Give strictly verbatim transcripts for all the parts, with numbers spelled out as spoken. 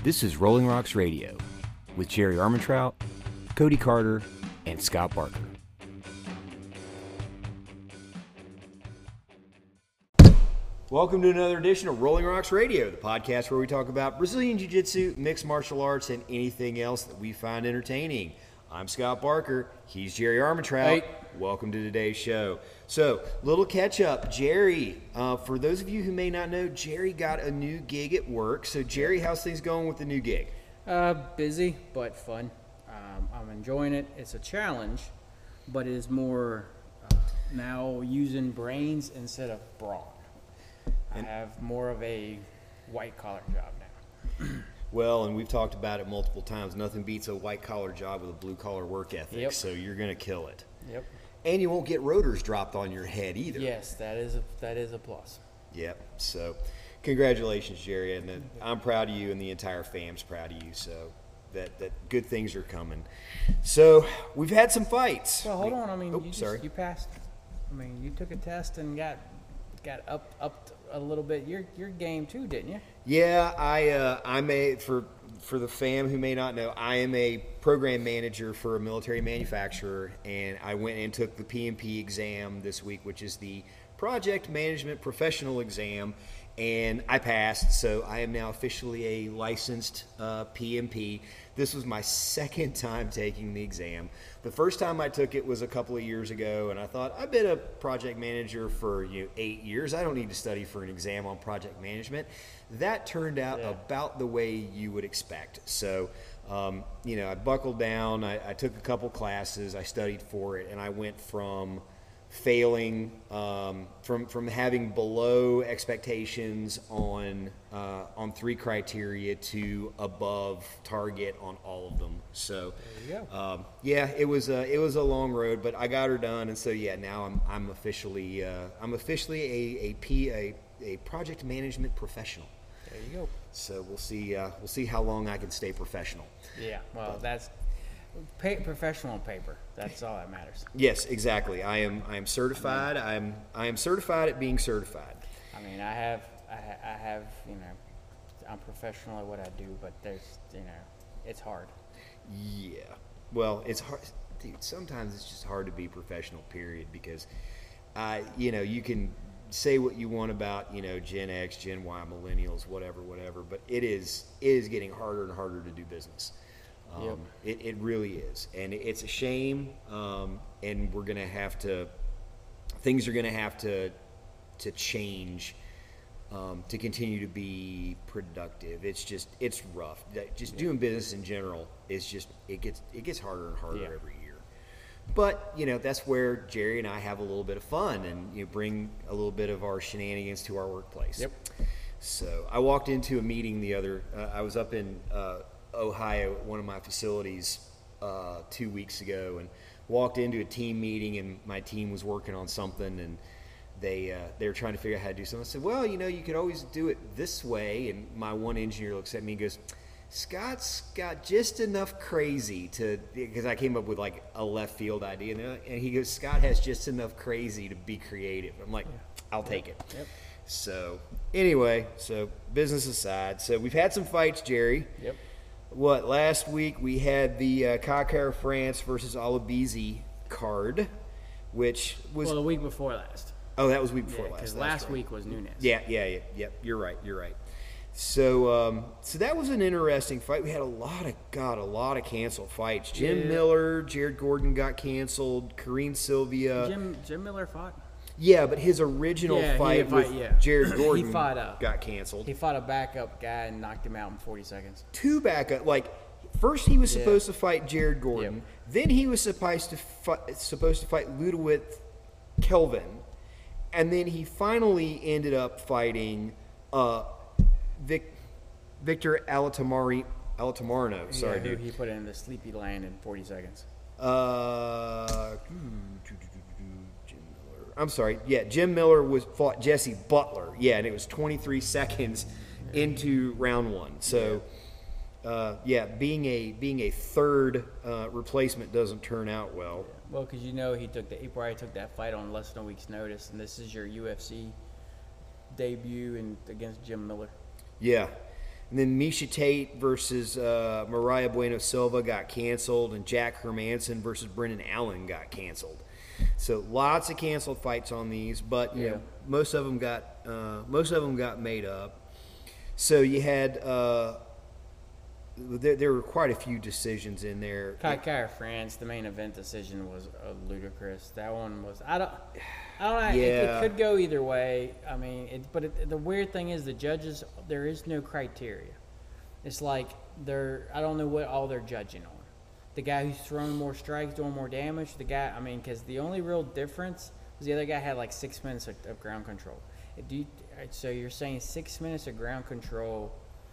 This is Rolling Rocks Radio with Jerry Armentrout, Cody Carter, and Scott Barker. Welcome to another edition of Rolling Rocks Radio, the podcast where we talk about Brazilian Jiu-Jitsu, mixed martial arts, and anything else that we find entertaining. I'm Scott Barker. He's Jerry Armentrout. Hey. Welcome to today's show. So, little catch-up. Jerry, uh, for those of you who may not know, Jerry got a new gig at work. So, Jerry, how's things going with the new gig? Uh, busy, but fun. Um, I'm enjoying it. It's a challenge, but it is more uh, now using brains instead of brawn. I have more of a white-collar job now. Well, and we've talked about it multiple times. Nothing beats a white-collar job with a blue-collar work ethic, Yep. so you're going to kill it. Yep. And you won't get rotors dropped on your head either. Yes, that is a, that is a plus. Yep. So, congratulations, Jerry, and uh, I'm proud of you, and the entire fam's proud of you. So, that that good things are coming. So, we've had some fights. Well, hold We- on. I mean, oh, you just, sorry. you passed. I mean, you took a test and got got up up a little bit. Your your game too, didn't you? Yeah, I uh, I'm a for for the fam who may not know, I am a program manager for a military manufacturer, and I went and took the P M P exam this week, which is the Project Management Professional Exam, and I passed. So I am now officially a licensed uh, P M P. This was my second time taking the exam. The first time I took it was a couple of years ago, and I thought, I've been a project manager for you know, eight years. I don't need to study for an exam on project management. That turned out Yeah. about the way you would expect. So, um, you know, I buckled down. I, I took a couple classes. I studied for it, and I went from failing, um, from from having below expectations on uh, on three criteria to above target on all of them. So, There you go. um, yeah, it was a it was a long road, but I got her done, and so yeah, now I'm I'm officially uh, I'm officially a a P a, a project management professional. There you go. So we'll see uh, we'll see how long I can stay professional. Yeah. Well, that's pay, professional on paper. That's all that matters. Yes, exactly. I am I am certified. I'm I am certified at being certified. I mean, I have, I, ha- I have, you know, I'm professional at what I do, but there's, you know, it's hard. Yeah. Well, it's hard, dude. Sometimes it's just hard to be professional. Period. Because, uh, you know, you can say what you want about you know Gen X, Gen Y, millennials, whatever, whatever. But it is it is getting harder and harder to do business. Um, Yep. it, it really is, and it's a shame. Um, and we're gonna have to. Things are gonna have to to change um, to continue to be productive. It's just it's rough. That- Just doing business in general is just it gets it gets harder and harder Yeah. every year. But you know that's where Jerry and I have a little bit of fun and you know, bring a little bit of our shenanigans to our workplace. Yep. So I walked into a meeting the other. Uh, I was up in uh, Ohio at one of my facilities uh, two weeks ago, and walked into a team meeting, and my team was working on something, and they uh, they were trying to figure out how to do something. I said, "Well, you know, you could always do it this way." And my one engineer looks at me and goes, "Scott's got just enough crazy to," because I came up with like a left field idea, and, and he goes, "Scott has just enough crazy to be creative." I'm like, "I'll take it." Yep. So anyway, so business aside, so we've had some fights, Jerry. Yep. What, last week we had the uh, Kakar France versus Alabizi card, which was Well, the week before last. oh that was week before Yeah, last. because That's last right. week was Nunes. Yeah, yeah, yeah, yeah. You're right. You're right. So, um, so that was an interesting fight. We had a lot of God, a lot of canceled fights. Jim Yeah. Miller, Jared Gordon got canceled. Kareem Sylvia. Jim Jim Miller fought. Yeah, but his original Yeah, he fight did fight, with yeah. Jared Gordon He fought, uh, got canceled. He fought a backup guy and knocked him out in forty seconds. Two backup, like first he was Yeah. supposed to fight Jared Gordon, Yep. then he was supposed to fight, supposed to fight Ludovic Kelvin, and then he finally ended up fighting uh, Vic, Victor Alatamari Alatamarino. Sorry, yeah, who dude. he put in the sleepy land in forty seconds. Uh, Jim Miller. I'm sorry. Yeah, Jim Miller was fought Jesse Butler. Yeah, and it was twenty-three seconds into round one. So, uh, yeah, being a being a third uh, replacement doesn't turn out well. Well, because you know he took the he probably took that fight on less than a week's notice, and this is your U F C debut and against Jim Miller. Yeah. And then Misha Tate versus uh, Mariah Bueno Silva got canceled, and Jack Hermanson versus Brendan Allen got canceled. So lots of canceled fights on these, but you Yeah. know, most of them got uh, most of them got made up. So you had uh, there, there were quite a few decisions in there. Kai Kara France, the main event decision was uh, ludicrous. That one was I don't I don't know. It, Yeah. it could go either way. I mean, it, but it, the weird thing is the judges. There is no criteria. It's like they're I don't know what all they're judging on. The guy who's throwing more strikes, doing more damage. The guy, I mean, because the only real difference was the other guy had like six minutes of, of ground control. Do you, so you're saying six minutes of ground control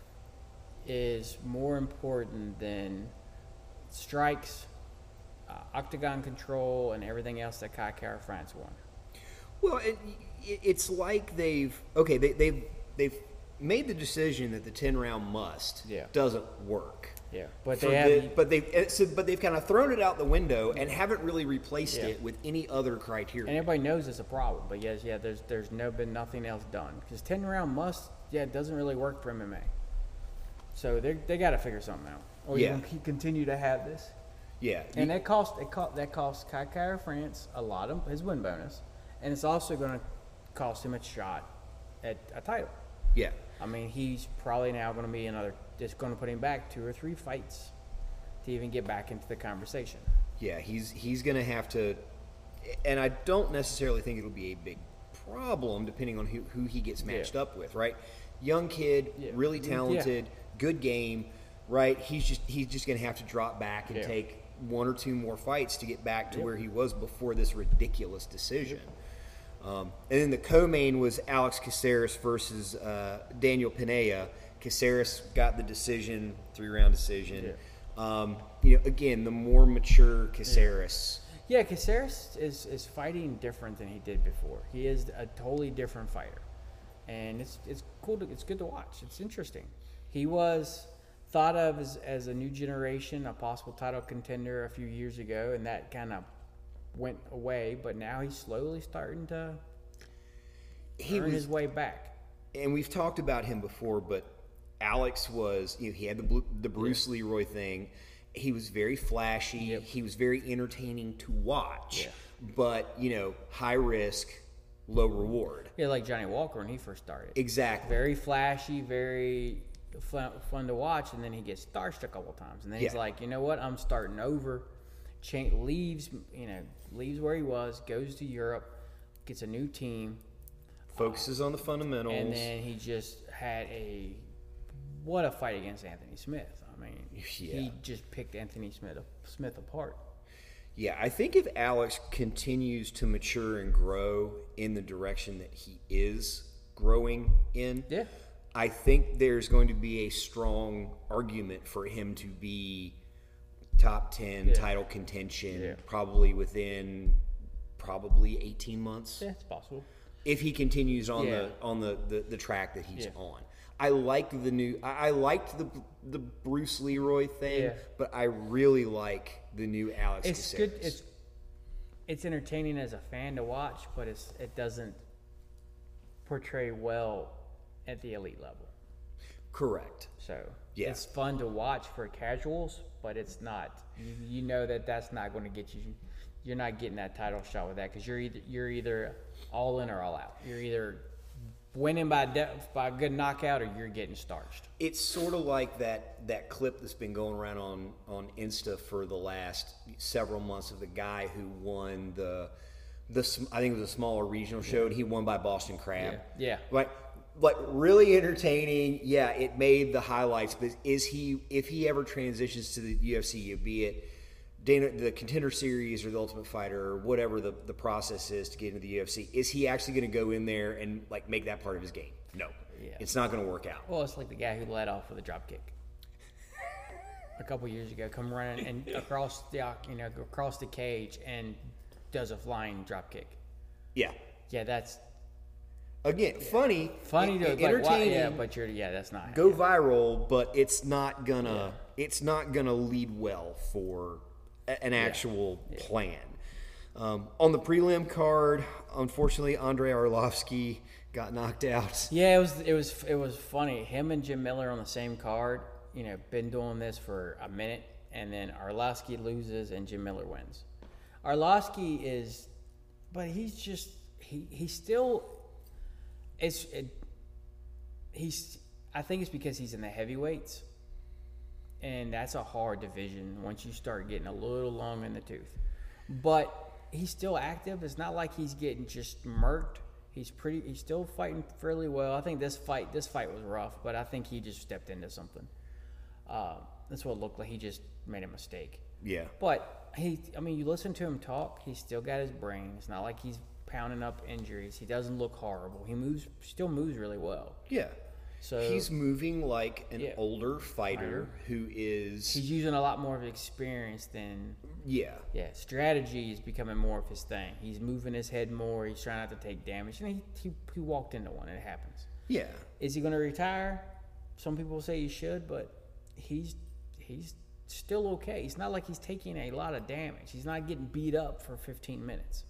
is more important than strikes, uh, octagon control, and everything else that Kai Kara France won? Well, it, it, it's like they've okay they, they've they've made the decision that the ten round must Yeah. doesn't work. Yeah, but For they have. the- but they've it's, but they've kind of thrown it out the window and haven't really replaced Yeah. it with any other criteria. And everybody knows it's a problem, but yes, yeah, there's there's no been nothing else done because ten round must, yeah, it doesn't really work for M M A. So they they got to figure something out, or Yeah. you can continue to have this. yeah, And you- that cost it cost that cost Kai Kara France a lot of his win bonus, and it's also going to cost him a shot at a title. yeah. I mean, he's probably now going to be another. It's going to put him back two or three fights to even get back into the conversation. Yeah, he's he's going to have to, and I don't necessarily think it'll be a big problem depending on who, who he gets matched Yeah. up with, right? Young kid, Yeah. really Yeah. talented, good game, right? He's just he's just going to have to drop back and Yeah. take one or two more fights to get back to Yep. where he was before this ridiculous decision. Um, and then the co-main was Alex Caceres versus uh, Daniel Pineda. Caceres got the decision, three-round decision. Yeah. Um, you know, again, the more mature Caceres. Yeah, Caceres is, is fighting different than he did before. He is a totally different fighter, and it's it's cool. To, it's good to watch. It's interesting. He was thought of as, as a new generation, a possible title contender a few years ago, and that kind of went away. But now he's slowly starting to He earn was, his way back. and we've talked about him before, but Alex was, you know, he had the Blu- the Bruce Leroy thing. He was very flashy. Yep. He was very entertaining to watch, Yeah. but you know, high risk, low reward. Yeah, like Johnny Walker when he first started. Exactly. Very flashy, very fun, fun to watch, and then he gets starched a couple times, and then he's Yeah. like, you know what, I'm starting over. Cha- leaves, you know, leaves where he was, goes to Europe, gets a new team, Focuses on the fundamentals. and then he just had a what a fight against Anthony Smith. I mean, Yeah. he just picked Anthony Smith Smith apart. Yeah, I think if Alex continues to mature and grow in the direction that he is growing in, Yeah. I think there's going to be a strong argument for him to be top ten Yeah. title contention Yeah. probably within probably eighteen months Yeah, it's possible. if he continues on Yeah. the on the, the, the track that he's Yeah. on. I like the new I, I liked the the Bruce Leroy thing, Yeah. but I really like the new Alex It's Caceres. good. It's it's entertaining as a fan to watch, but it's it doesn't portray well at the elite level. Correct. So Yeah. it's fun to watch for casuals, but it's not. You, you know that that's not going to get you. You're not getting that title shot with that because you're either you're either all in or all out. You're either winning by de- by a good knockout or you're getting starched. It's sort of like that that clip that's been going around on on Insta for the last several months of the guy who won the the sm- I think it was a smaller regional show, and he won by Boston Crab. Yeah. Yeah. Like like really entertaining. Yeah, it made the highlights. But is he if he ever transitions to the U F C, be it Dana, the Contender Series or the Ultimate Fighter or whatever the, the process is to get into the U F C, is he actually going to go in there and like make that part of his game? No, Yeah. it's not going to work out. Well, it's like the guy who led off with a drop kick a couple years ago, come running and across the you know across the cage and does a flying drop kick. Yeah. Yeah, that's Again, funny, funny e- to like, entertaining, wow, yeah, but you're yeah, that's not go yeah. viral, but it's not gonna it's not gonna lead well for a- an actual plan. Um, on the prelim card, unfortunately, Andrei Arlovsky got knocked out. Yeah, it was it was it was funny. Him and Jim Miller on the same card. You know, been doing this for a minute, and then Arlovsky loses and Jim Miller wins. Arlovsky is, but he's just he he's still. It's it, he's. I think it's because he's in the heavyweights, and that's a hard division once you start getting a little long in the tooth. But he's still active. It's not like he's getting just murked. He's pretty. He's still fighting fairly well. I think this fight, this fight was rough, but I think he just stepped into something. Uh, that's what it looked like. He just made a mistake. Yeah. But he, I mean, you listen to him talk. He's still got his brain. It's not like he's pounding up injuries. He doesn't look horrible. He moves, still moves really well. Yeah. So he's moving like an yeah. older fighter Fighter. who is. He's using a lot more of experience than. Yeah. Yeah, strategy is becoming more of his thing. He's moving his head more. He's trying not to take damage, and he he, he walked into one, and it happens. Yeah. Is he going to retire? Some people say he should, but he's he's still okay. It's not like he's taking a lot of damage. He's not getting beat up for fifteen minutes.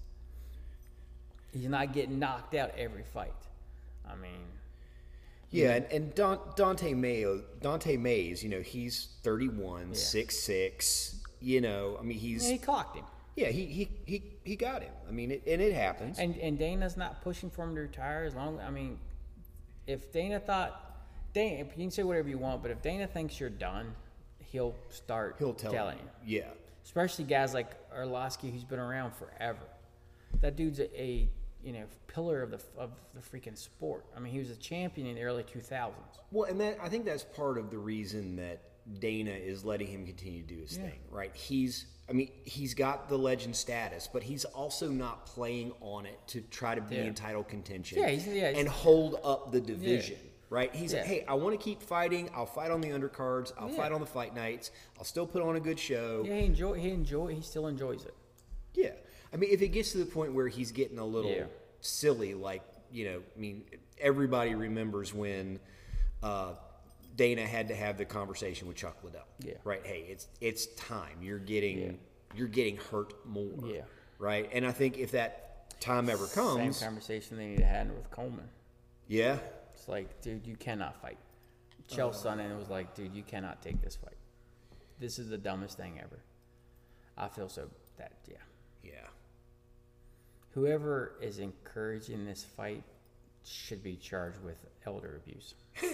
He's not getting knocked out every fight. I mean, Yeah, and, and Don, Dante Mayo, Dante Mays, you know, he's thirty-one, Yeah. six six. You know, I mean, he's yeah, he clocked him. yeah, he he he, he got him. I mean, it, and it happens. And and Dana's not pushing for him to retire as long. I mean, if Dana thought, Dana, you can say whatever you want, but if Dana thinks you're done, he'll start He'll tell telling him. you. Yeah, Especially guys like Arlovsky, who's been around forever. That dude's a, a you know pillar of the of the freaking sport. I mean, he was a champion in the early two thousands. well, and that I think that's part of the reason that Dana is letting him continue to do his Yeah. thing, right? He's, I mean, he's got the legend status, but he's also not playing on it to try to be Yeah. in title contention Yeah, he's- yeah, he's- and hold up the division, right? He's like, Yeah. hey, I want to keep fighting. I'll fight on the undercards. I'll Yeah. fight on the fight nights. I'll still put on a good show. Yeah, he enjoy he enjoy he still enjoys it. Yeah. I mean, if it gets to the point where he's getting a little Yeah. silly, like, you know, I mean, everybody remembers when uh, Dana had to have the conversation with Chuck Liddell. Yeah. Right? Hey, it's it's time. You're getting Yeah. you're getting hurt more. Yeah. Right? And I think if that time ever comes, Same conversation they need to have with Coleman. yeah. It's like, dude, you cannot fight. Chael Sonnen was like, dude, you cannot take this fight. This is the dumbest thing ever. I feel so that yeah. Yeah. Whoever is encouraging this fight should be charged with elder abuse.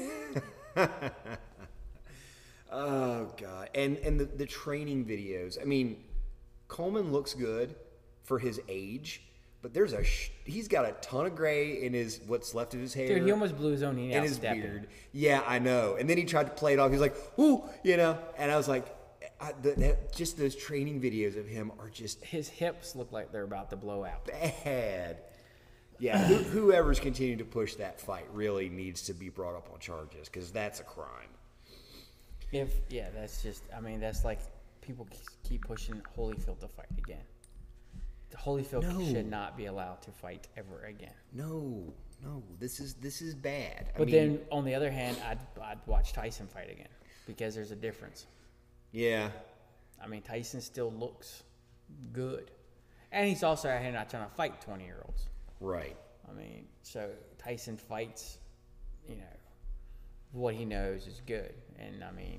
Oh god. And and the, the training videos. I mean, Coleman looks good for his age, but there's a sh- he's got a ton of gray in his what's left of his hair. Dude, he almost blew his own knee in out his stepping. beard. Yeah, I know. And then he tried to play it off. He was like, "Ooh," you know. And I was like, I, the, that, just those training videos of him are just His hips look like they're about to blow out. bad. Yeah, who, whoever's continuing to push that fight really needs to be brought up on charges because that's a crime. If yeah, that's just. I mean, that's like people keep pushing Holyfield to fight again. Holyfield No. should not be allowed to fight ever again. No, no, this is this is bad. I But mean, then on the other hand, I'd I'd watch Tyson fight again because there's a difference. yeah, I mean, Tyson still looks good, and he's also out here not trying to fight twenty year olds. right. I mean, so Tyson fights, you know, what he knows is good, and I mean,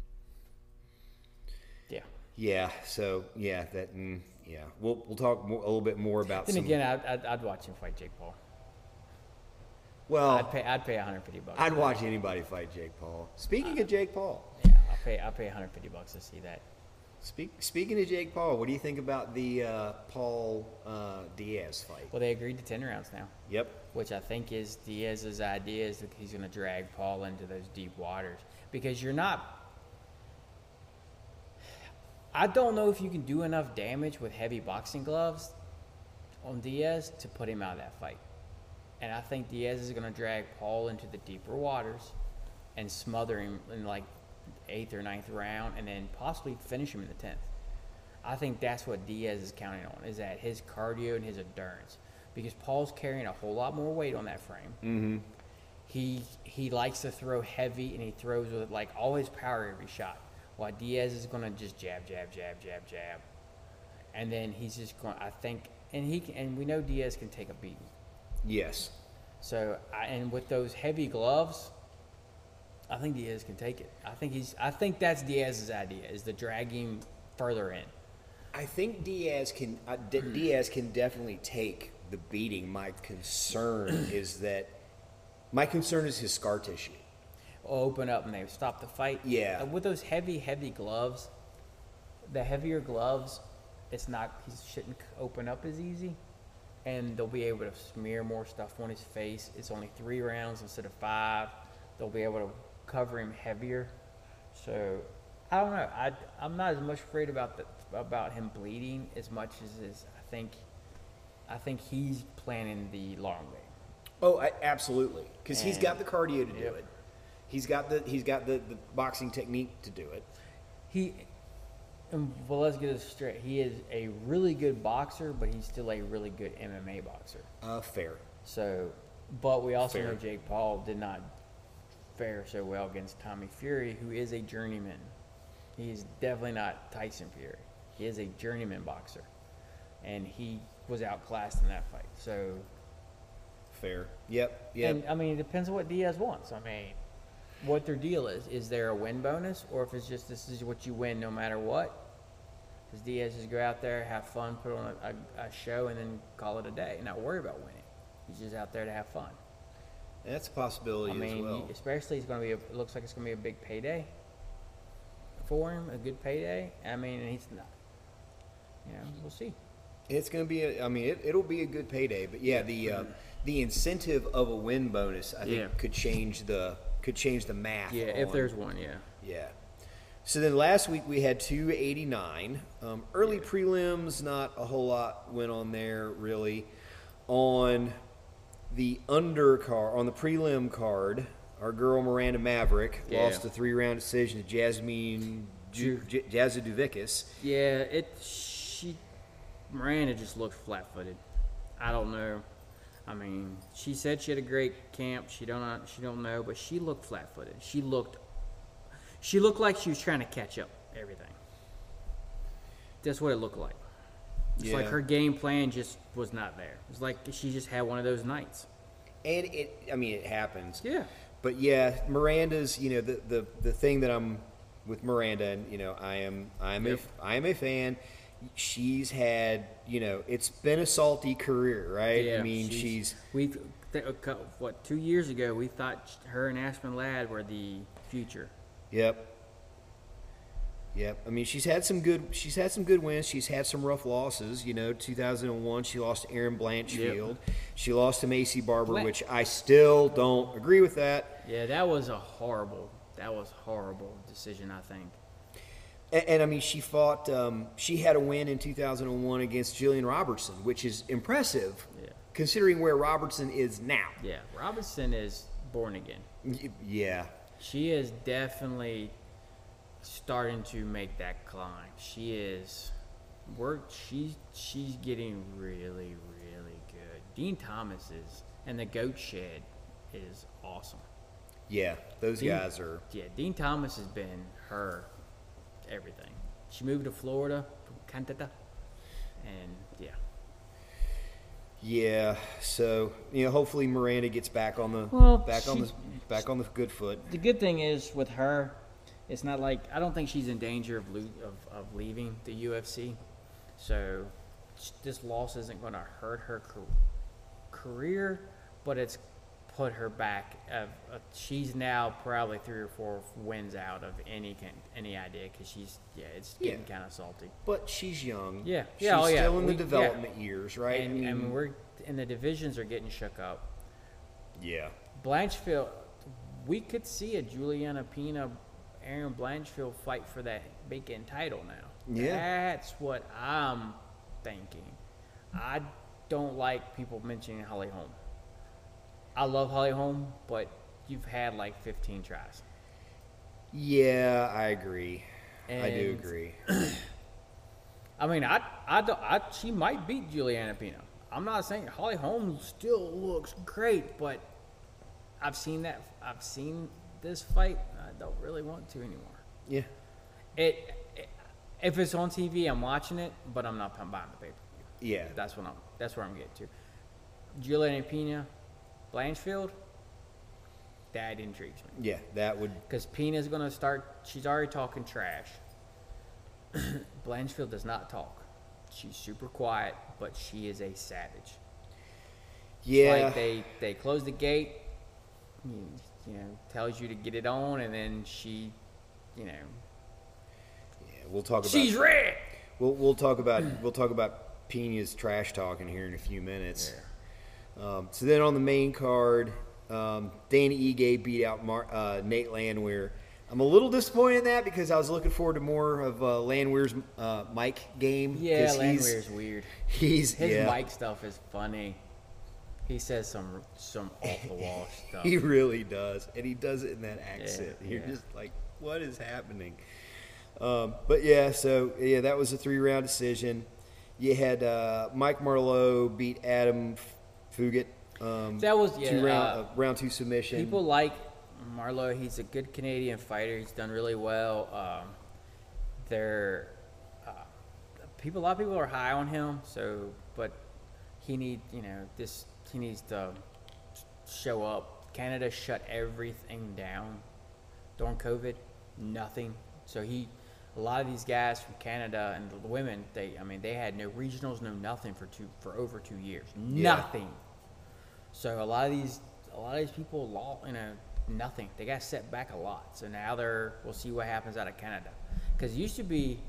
yeah. Yeah, so yeah, that mm, yeah, we'll we'll talk more, a little bit more about. Then some, again, I'd, I'd, I'd watch him fight Jake Paul. well, I'd pay I'd pay one hundred fifty bucks. I'd watch anybody fight Jake Paul. Speaking of Jake Paul, Yeah, I'll pay I'll pay one hundred fifty bucks to see that. speak, speaking of Jake Paul, what do you think about the uh, Paul uh, Diaz fight? Well, they agreed to ten rounds now, Yep. which I think is Diaz's idea is that he's going to drag Paul into those deep waters because you're not. I don't know if you can do enough damage with heavy boxing gloves on Diaz to put him out of that fight. And I think Diaz is going to drag Paul into the deeper waters and smother him in like eighth or ninth round and then possibly finish him in the tenth. I think that's what Diaz is counting on, is that his cardio and his endurance. Because Paul's carrying a whole lot more weight on that frame. Mm-hmm. He he likes to throw heavy, and he throws with like all his power every shot. While Diaz is going to just jab, jab, jab, jab, jab. And then he's just going, I think, and he can, and we know Diaz can take a beating. Yes. So, I, and with those heavy gloves, I think Diaz can take it. I think he's. I think that's Diaz's idea: is to drag him further in. I think Diaz can uh, D- Diaz can definitely take the beating. My concern is that my concern is his scar tissue. Open up and they stop the fight. Yeah. Uh, With those heavy, heavy gloves, the heavier gloves, it's not. He shouldn't open up as easy, and they'll be able to smear more stuff on his face. It's only three rounds instead of five. They'll be able to cover him heavier. So I don't know. I I'm not as much afraid about the, about him bleeding as much as is I think I think he's planning the long game. Oh, I, absolutely, because he's And- got the cardio to do Yep. it. He's got the he's got the, the boxing technique to do it. He and well, let's get this straight. He is a really good boxer, but he's still a really good M M A boxer. Uh, fair. So, but we also Fair. know Jake Paul did not fare so well against Tommy Fury, who is a journeyman. He's definitely not Tyson Fury. He is a journeyman boxer, and he was outclassed in that fight. So, Fair. Yep. Yep. and I mean, it depends on what Diaz wants. I mean, what their deal is. Is there a win bonus, or if it's just this is what you win no matter what? Does Diaz just go out there, have fun, put on a, a, a show, and then call it a day, and not worry about winning? He's just out there to have fun. That's a possibility I mean, as well. he- especially it's going to be. A, it looks like it's going to be a big payday for him, a good payday. I mean, and he's not. You know, we'll see. It's going to be. A, I mean, it, it'll be a good payday. But yeah, the uh, the incentive of a win bonus, I think, Yeah. could change the could change the math. Yeah, if on- there's one, yeah. Yeah. So then last week we had two eighty-nine. Um, early prelims, not a whole lot went on there really. On the undercard, on the prelim card, our girl Miranda Maverick Yeah. lost a three-round decision to Jasmine Ju- J- Jazudovicis. Yeah, it. She, Miranda just looked flat-footed. I don't know. I mean, she said she had a great camp. She don't. She don't know, but she looked flat-footed. She looked. She looked like she was trying to catch up everything. That's what it looked like. It's like Yeah. her game plan just was not there. It's like she just had one of those nights. And it, I mean, it happens. Yeah. But yeah, Miranda's, you know, the, the, the thing that I'm with Miranda, and you know, I am I am Yep. a I am a fan. She's had, you know, it's been a salty career, right? Yeah, I mean, she's, we th- a cou- what two years ago we thought her and Aspen Ladd were the future. yep, yep. I mean, she's had some good she's had some good wins. She's had some rough losses. You know, two thousand one, she lost to Erin Blanchfield. She lost to Macy Barber, Blan- which I still don't agree with that. Yeah, that was a horrible. That was horrible decision. I think. And, and I mean, she fought. Um, she had a win in two thousand one against Jillian Robertson, which is impressive, Yeah. considering where Robertson is now. Yeah, Robinson is born again. Y- Yeah, She is definitely starting to make that climb. She is. We're she's she's getting really really good. Dean Thomas is, and the Goat Shed is awesome. yeah. Those Dean- guys are. Yeah, Dean Thomas has been her everything. She moved to Florida, to Cantata, and yeah. Yeah. So you know, hopefully Miranda gets back on the Well, back on she- the back on the good foot. The good thing is with her, it's not like I don't think she's in danger of lo- of, of leaving the U F C. So sh- this loss isn't going to hurt her car- career, but it's put her back. Of, uh, she's now probably three or four wins out of any can, any idea because she's yeah, it's getting Yeah. kind of salty. But she's young. Yeah. She's Yeah, oh, yeah. still in the We- yeah. development years, right? And, I and mean, we're and the divisions are getting shook up. yeah. Blanchfield, we could see a Juliana Pena, Aaron Blanchfield fight for that bacon title now. Yeah. That's what I'm thinking. I don't like people mentioning Holly Holm. I love Holly Holm, but you've had like fifteen tries. Yeah, I agree. I do And- agree. I mean, I, I, don't, I, she might beat Juliana Pena. I'm not saying Holly Holm still looks great, but I've seen that. I've seen this fight. I don't really want to anymore. Yeah. It, it if it's on T V, I'm watching it, but I'm not buying the pay per view. Yeah. That's what I'm. That's where I'm getting to. Juliana Pena, Blanchfield, that intrigues me. Yeah, that would. Because Pina's going to start, she's already talking trash. Blanchfield does not talk. She's super quiet, but she is a savage. Yeah. It's like they, they close the gate, you, you know, tells you to get it on, and then she, you know. Yeah, we'll talk about. She's red! We'll, we'll talk about we'll talk about Pina's trash talking here in a few minutes. Yeah. Um, so then on the main card, um, Danny Ige beat out Mar- uh, Nate Landwehr. I'm a little disappointed in that because I was looking forward to more of uh, Landwehr's uh, mic game. Yeah, 'cause Landwehr's weird. He's His yeah, mic stuff is funny. He says some some off the wall stuff. he really does, and he does it in that accent. Yeah, You're yeah. just like, what is happening? Um, but yeah, so yeah, that was a three-round decision. You had uh, Mike Marlowe beat Adam Fugit. Um, That was- yeah, two round, uh, uh, round two submission. People like Marlowe. He's a good Canadian fighter. He's done really well. Um, they're uh, people. A lot of people are high on him. So, but he need you know this. He needs to show up. Canada shut everything down during COVID. Nothing. So he, a lot of these guys from Canada and the women, they, I mean, they had no regionals, no nothing for two for over two years. Yeah. Nothing. So a lot of these, a lot of these people lost, you know, nothing. They got set back a lot. So now they're, we'll see what happens out of Canada. Because it used to be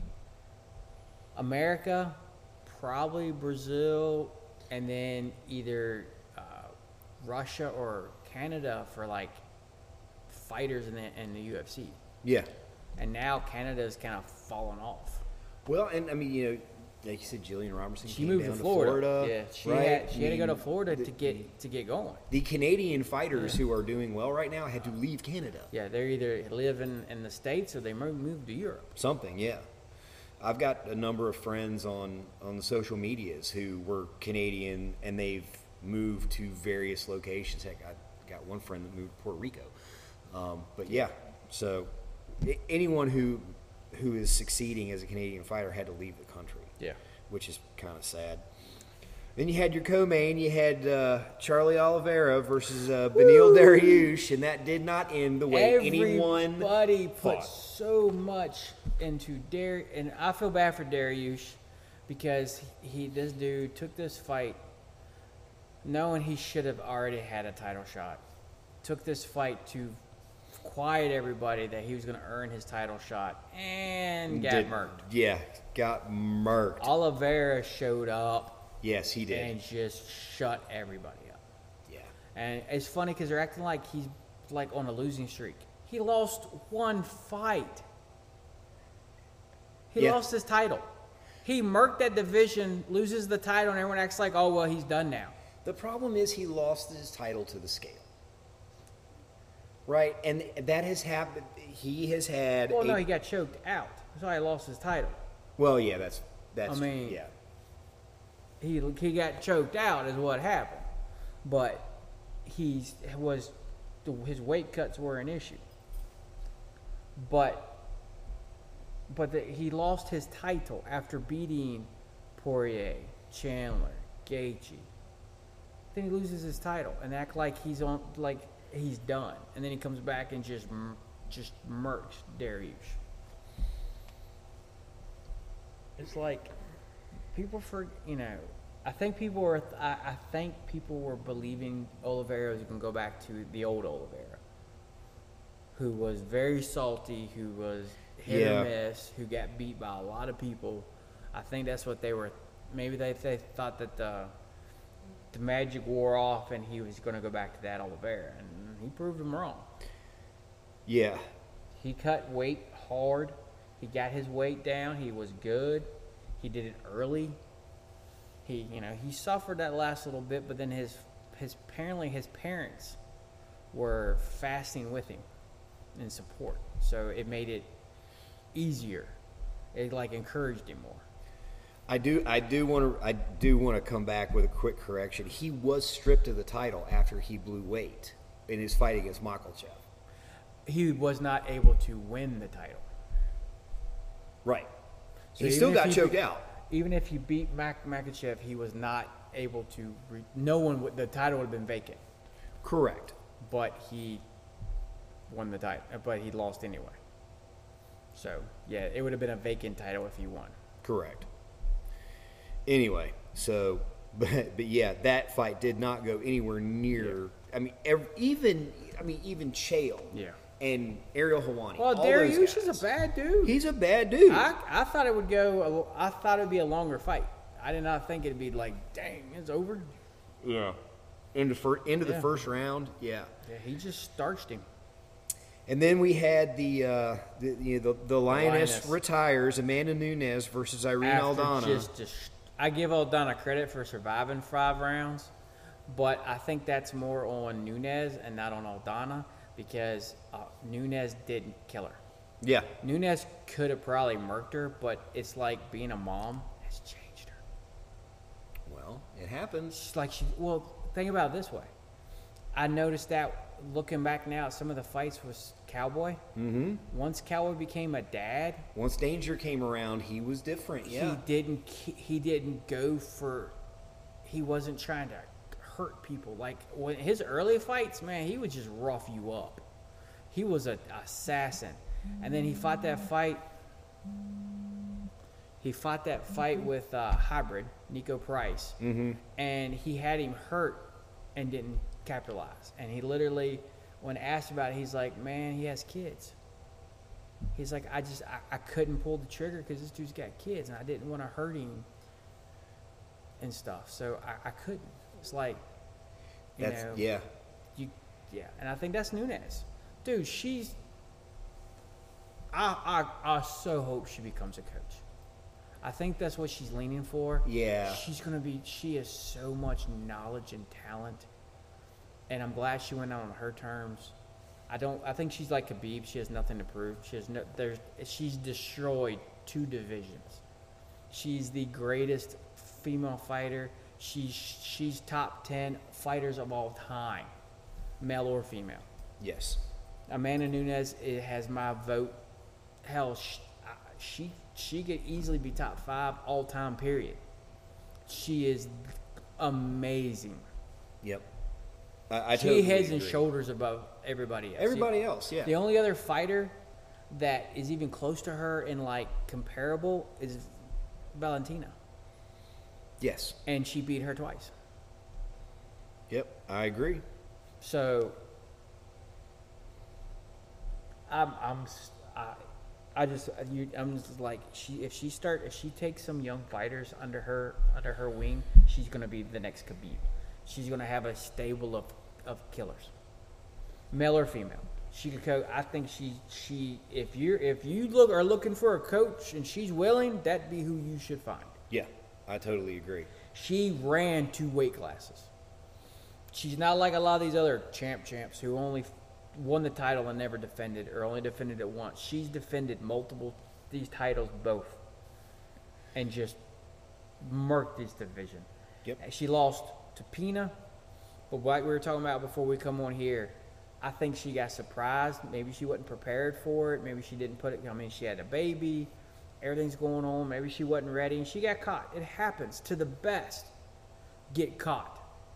America, probably Brazil, and then either uh, Russia or Canada for like fighters in the, in the U F C. Yeah. And now Canada's kind of fallen off. Well, and I mean, you know, like you said, Jillian Robertson. She came moved down to Florida. Florida. Yeah, she right? had she I had to go to mean, Florida the, to get to get going. The Canadian fighters who are doing well right now had to leave Canada. Yeah, they're either live in, in the States or they mo- move to Europe. Something, yeah. I've got a number of friends on, on the social medias who were Canadian and they've moved to various locations. Heck, I got one friend that moved to Puerto Rico. Um, but yeah, so a- anyone who who is succeeding as a Canadian fighter had to leave the country. Yeah. Which is kind of sad. Then you had your co-main. You had uh, Charlie Oliveira versus uh, Beneil Dariush, and that did not end the way anyone Everybody put thought. so much into Dar, and I feel bad for Dariush because he this dude took this fight knowing he should have already had a title shot. Took this fight to quiet everybody that he was going to earn his title shot and got Did- murked. Yeah, got murked. Oliveira showed up Yes, he did. and just shut everybody up. Yeah. And it's funny because they're acting like he's like on a losing streak. He lost one fight. He Yeah. lost his title. He murked that division, loses the title, and everyone acts like, oh, well, he's done now. The problem is he lost his title to the scale. Right? And that has happened. He has had. Well, a, no, he got choked out. That's why he lost his title. Well, yeah, that's. that's I mean- yeah. He, he got choked out is what happened. But he's was his weight cuts were an issue. But but the, he lost his title after beating Poirier, Chandler, Gaethje. Then he loses his title and act like he's on like he's done, and then he comes back and just m- just murks Dariush. It's like people for you know. I think people were. I, I think people were believing Oliveira was going to go back to the old Oliveira, who was very salty, who was hit Yeah. or miss, who got beat by a lot of people. I think that's what they were. Maybe they, they thought that the the magic wore off and he was going to go back to that Oliveira, and he proved them wrong. Yeah. He cut weight hard. He got his weight down. He was good. He did it early. He, you know, he suffered that last little bit, but then his, his apparently his parents were fasting with him in support, so it made it easier. It like encouraged him more. I do. I do want to. I do want to come back with a quick correction. He was stripped of the title after he blew weight in his fight against Makhachev. He was not able to win the title. Right. So he even still if got he choked beat- out. Even if he beat Mac Makachev, he was not able to. Re- no one would. The title would have been vacant. Correct. but he won the title, but he lost anyway. So, yeah, it would have been a vacant title if he won. Correct. Anyway, so, but, but yeah, that fight did not go anywhere near. Yeah. I mean, ev- even I mean, even Chael. Yeah. And Ariel Helwani. Well, Dariush is a bad dude. He's a bad dude. I, I thought it would go. I thought it would be a longer fight. I did not think it'd be like, dang, it's over. Yeah. Into fir- into Yeah. the first round. Yeah. Yeah, he just starched him. And then we had the uh, the, you know, the the Lioness, Lioness. retires, Amanda Nunes versus Irene After Aldana. Just, just, I give Aldana credit for surviving five rounds, but I think that's more on Nunes and not on Aldana because uh, Nunes didn't kill her. Yeah. Nunes could have probably murked her, but it's like being a mom has changed her. Well, it happens. She's like she. Well, think about it this way. I noticed that looking back now at some of the fights with Cowboy. Mm-hmm. Once Cowboy became a dad, Once Danger came around, he was different. Yeah. he didn't. He didn't go for. He wasn't trying to hurt people. Like when his early fights, man, he would just rough you up. He was a assassin, and then he fought that fight. He fought that fight with uh, Hybrid Nico Price, Mm-hmm. and he had him hurt and didn't capitalize. And he literally, when asked about it, he's like, "Man, he has kids." He's like, "I just I, I couldn't pull the trigger because this dude's got kids, and I didn't want to hurt him and stuff. So I, I couldn't." It's like, you That's know, yeah. you, yeah, and I think that's Nunes, dude. She's. I I I so hope she becomes a coach. I think that's what she's leaning for. Yeah. She's gonna be. She has so much knowledge and talent, and I'm glad she went out on her terms. I don't. I think she's like Khabib. She has nothing to prove. She has no. There's. She's destroyed two divisions. She's the greatest female fighter. She's she's top ten fighters of all time, male or female. Yes. Amanda Nunes it has my vote. Hell, she she, she could easily be top five all time. Period. She is amazing. Yep. I, I she totally heads agree. and shoulders above everybody else. Everybody else, yeah. The only other fighter that is even close to her in like comparable is Valentina, Yes. and she beat her twice. Yep. I agree. So I'm I'm s- I, I just you, I'm just like she if she start if she takes some young fighters under her under her wing, she's gonna be the next Khabib. She's gonna have a stable of, of killers, male or female. She could co- I think she she if you're if you look are looking for a coach and she's willing, that'd be who you should find. Yeah. I totally agree. She ran two weight classes. She's not like a lot of these other champ champs who only won the title and never defended or only defended it once. She's defended multiple these titles both and just murked this division. Yep. She lost to Pina, but like we were talking about before we come on here, I think she got surprised. Maybe she wasn't prepared for it. Maybe she didn't put it. I mean, she had a baby. Everything's going on. Maybe she wasn't ready, and she got caught. It happens to the best. Get caught.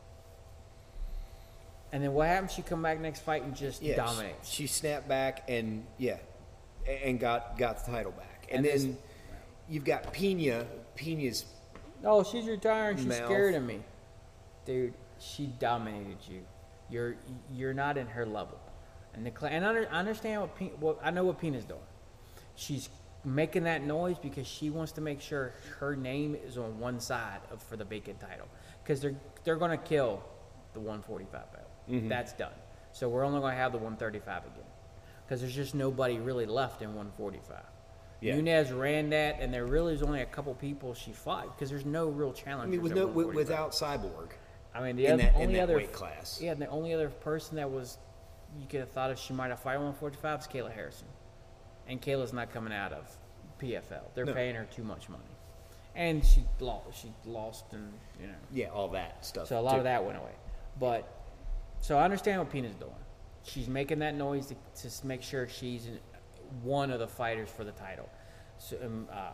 And then what happens? She come back next fight and just Yeah, dominates. She, she snapped back and yeah, a- and got got the title back. And, And then this- you've got Pena. Pena's Oh, she's retiring. She's Mouth. scared of me, dude. She dominated you. You're you're not in her level. And the cl- and I under- I understand what Pina, what I know what Pina's doing. She's making that noise because she wants to make sure her name is on one side of for the vacant title because they're they're gonna kill the one forty-five belt. Mm-hmm. That's done. So we're only gonna have the one thirty-five again because there's just nobody really left in one forty-five. Yeah. Nunez ran that, and there really is only a couple people she fought because there's no real I challengers. mean, with at no one wi- forty-five. without Cyborg I mean, the in other, that in only that other weight class. yeah, the only other person that was you could have thought if she might have fought one forty-five is Kayla Harrison, and Kayla's not coming out of P F L. They're No. paying her too much money, and she lost. She lost, and you know, Yeah, all that stuff. so a lot too. of that went away. But so I understand what Pina's doing. She's making that noise to, to s- make sure she's in- one of the fighters for the title. So um, uh,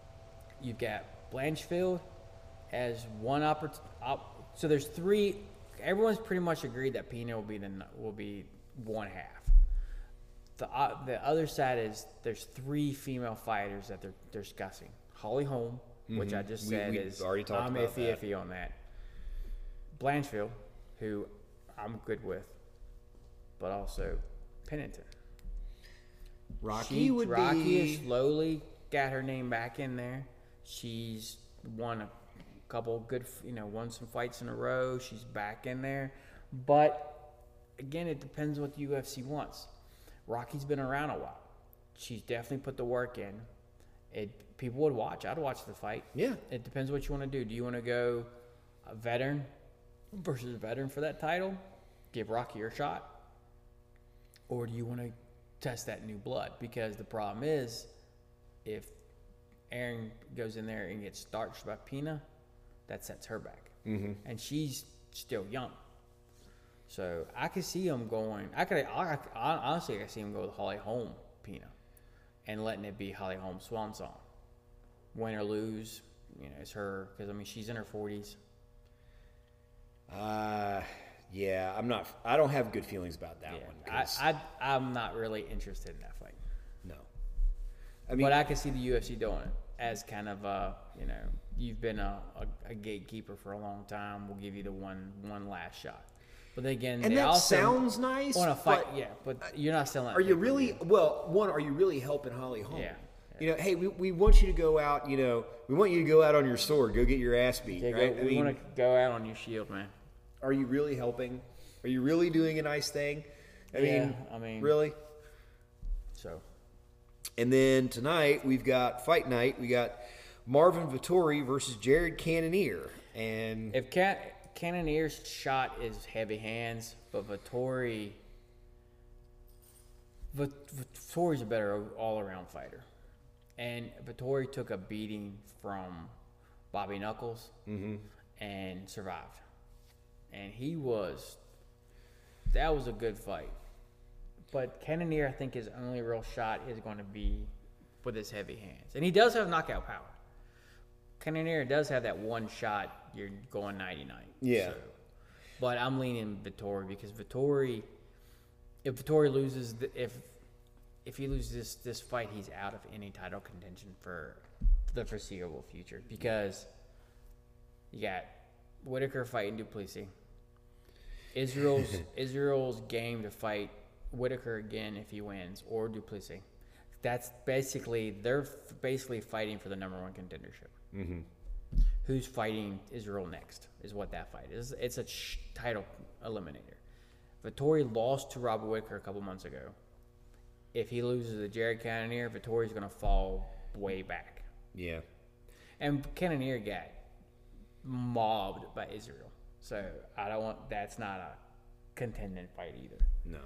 you've got Blanchfield as one opportunity. Op- so there's three everyone's pretty much agreed that Pina will be the will be one half. The uh, the other side is there's three female fighters that they're they're discussing. Holly Holm, mm-hmm. which I just said we, is already talked I'm about iffy that. iffy on that. Blanchfield, who I'm good with, but also Pennington. Rocky she, would Rocky be. has slowly got her name back in there. She's won a couple good, you know, won some fights in a row. She's back in there, but again, it depends what the U F C wants. Rocky's been around a while. She's definitely put the work in. It people would watch. I'd watch the fight. Yeah. It depends what you want to do. Do you want to go a veteran versus a veteran for that title? Give Rocky your shot, or do you want to test that new blood? Because the problem is, if Erin goes in there and gets starched by Pina, that sets her back, mm-hmm. and she's still young. So I could see him going. I could I, I, honestly, I could see him go with Holly Holm Pina, and letting it be Holly Holm swan song. Win or lose, you know, it's her, because I mean she's in her forties. Uh, yeah, I'm not. I don't have good feelings about that Yeah, one. I, 'cause- I I'm not really interested in that fight. no. I mean, But I can see the U F C doing it as kind of a, you know, you've been a, a, a gatekeeper for a long time. We'll give you the one one last shot. But then again, and they that also sounds nice. want to fight. but Yeah, but you're not selling. Are you really? Well, one, are you really helping Holly Holm? Yeah. You know, hey, we, we want you to go out. You know, we want you to go out on your sword. Go get your ass beat. Yeah, right? go, I we mean, want to go out on your shield, man. are you really helping? Are you really doing a nice thing? I Yeah, mean, I mean- really. So And then tonight we've got fight night. We got Marvin Vettori versus Jared Cannonier, and if Can- Cannonier's shot is heavy hands, but Vettori, Vit- Vettori's a better all-around fighter, and Vettori took a beating from Bobby Knuckles and survived, and he was that was a good fight. But Cannonier, I think his only real shot is going to be with his heavy hands, and he does have knockout power. Cannonier does have that one shot, you're going ninety-nine. Yeah. So, but I'm leaning Vettori because Vettori, if Vettori loses, the, if if he loses this, this fight, he's out of any title contention for the foreseeable future. Because you got Whitaker fighting Duplessis. Israel's Israel's game to fight Whitaker again if he wins, or Duplessis. That's basically they're basically fighting for the number one contendership. Mm-hmm. Who's fighting Israel next is what that fight is. It's a sh- title eliminator. Vettori lost to Robert Whitaker a couple months ago. If he loses to Jared Cannonier, Vittori's going to fall way back. yeah, And Cannonier got mobbed by Israel, so I don't want. That's not a contending fight either. no,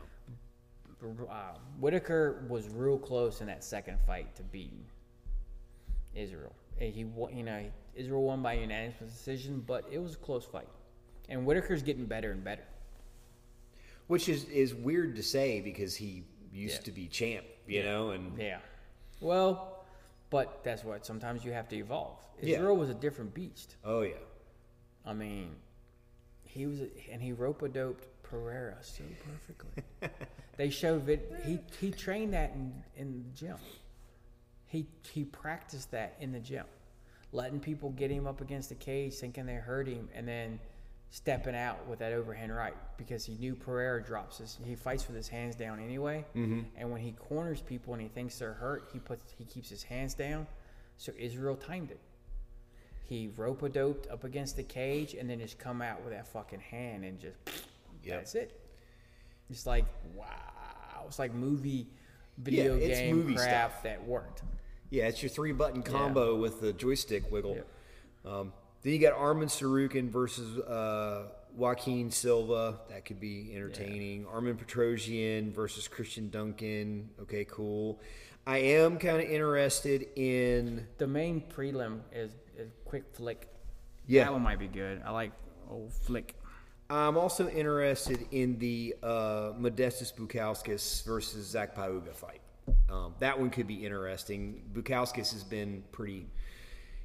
Uh, Whitaker was real close in that second fight to beating Israel. And he, won- you know, Israel won by unanimous decision, but it was a close fight. And Whitaker's getting better and better. which is is weird to say because he used Yeah. to be champ, you know, and Yeah. Well, but that's what sometimes you have to evolve. Yeah. Israel was a different beast. oh yeah, I mean, he was, and he rope-a-doped Pereira so perfectly. They showed vid- he he trained that in, in the gym. He he practiced that in the gym, letting people get him up against the cage, thinking they hurt him, and then stepping out with that overhand right because he knew Pereira drops his. He fights with his hands down anyway, mm-hmm. and when he corners people and he thinks they're hurt, he puts he keeps his hands down. So Israel timed it. He rope-a-doped up against the cage and then just come out with that fucking hand and just Yep. that's it. It's like wow. It's like movie video Yeah, it's game movie crap stuff. that worked. yeah. It's your three button combo with the joystick wiggle. Yep. Um, then you got Armin Sarukin versus uh, Joaquin Silva. That could be entertaining. Armin Petrosian versus Christian Duncan. Okay, cool. I am kind of interested in. The main prelim is, is Quick Flick. Yeah. That one might be good. I like old Flick. I'm also interested in the uh, Modestas Bukauskas versus Zach Pauga fight. Um, that one could be interesting. Bukauskas has been pretty,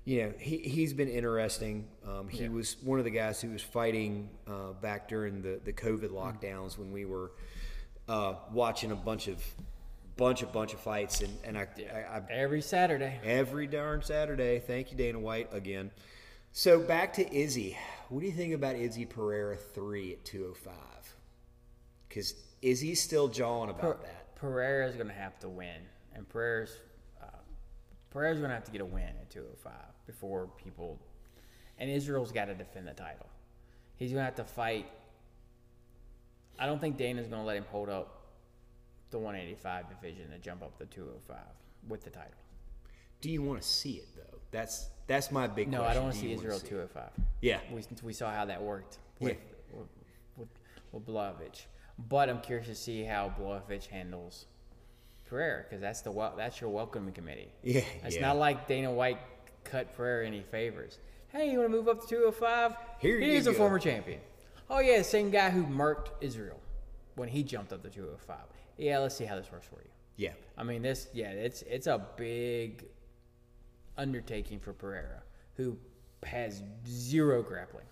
you know, he, he's been interesting. Um, he Yeah. was one of the guys who was fighting uh, back during the, the COVID lockdowns when we were uh, watching a bunch of bunch of bunch of fights, and, and I, I, I Every Saturday. every darn Saturday. Thank you, Dana White, again. So back to Izzy. What do you think about Izzy Pereira three at two oh five? Because Izzy's still jawing about Per- that. Pereira's going to have to win, and Pereira's uh, Pereira's going to have to get a win at two oh five before people. And Israel's got to defend the title. He's going to have to fight. I don't think Dana's going to let him hold up the one eighty-five division to jump up the two oh five with the title. Do you want to see it though? That's that's my big No, question. I don't want Do to see you wanna Israel see it? two oh five. Yeah. We, we saw how that worked with, with, with, with Blachowicz. But I'm curious to see how Blachowicz handles Pereira, because that's the wel- that's your welcoming committee. Yeah, It's yeah. not like Dana White cut Pereira any favors. Hey, you want to move up to two oh five? Here you Here's a go. former champion. Oh yeah, same guy who murked Israel when he jumped up to two oh five. Yeah, let's see how this works for you. Yeah. I mean, this, yeah, it's it's a big undertaking for Pereira, who has zero grappling.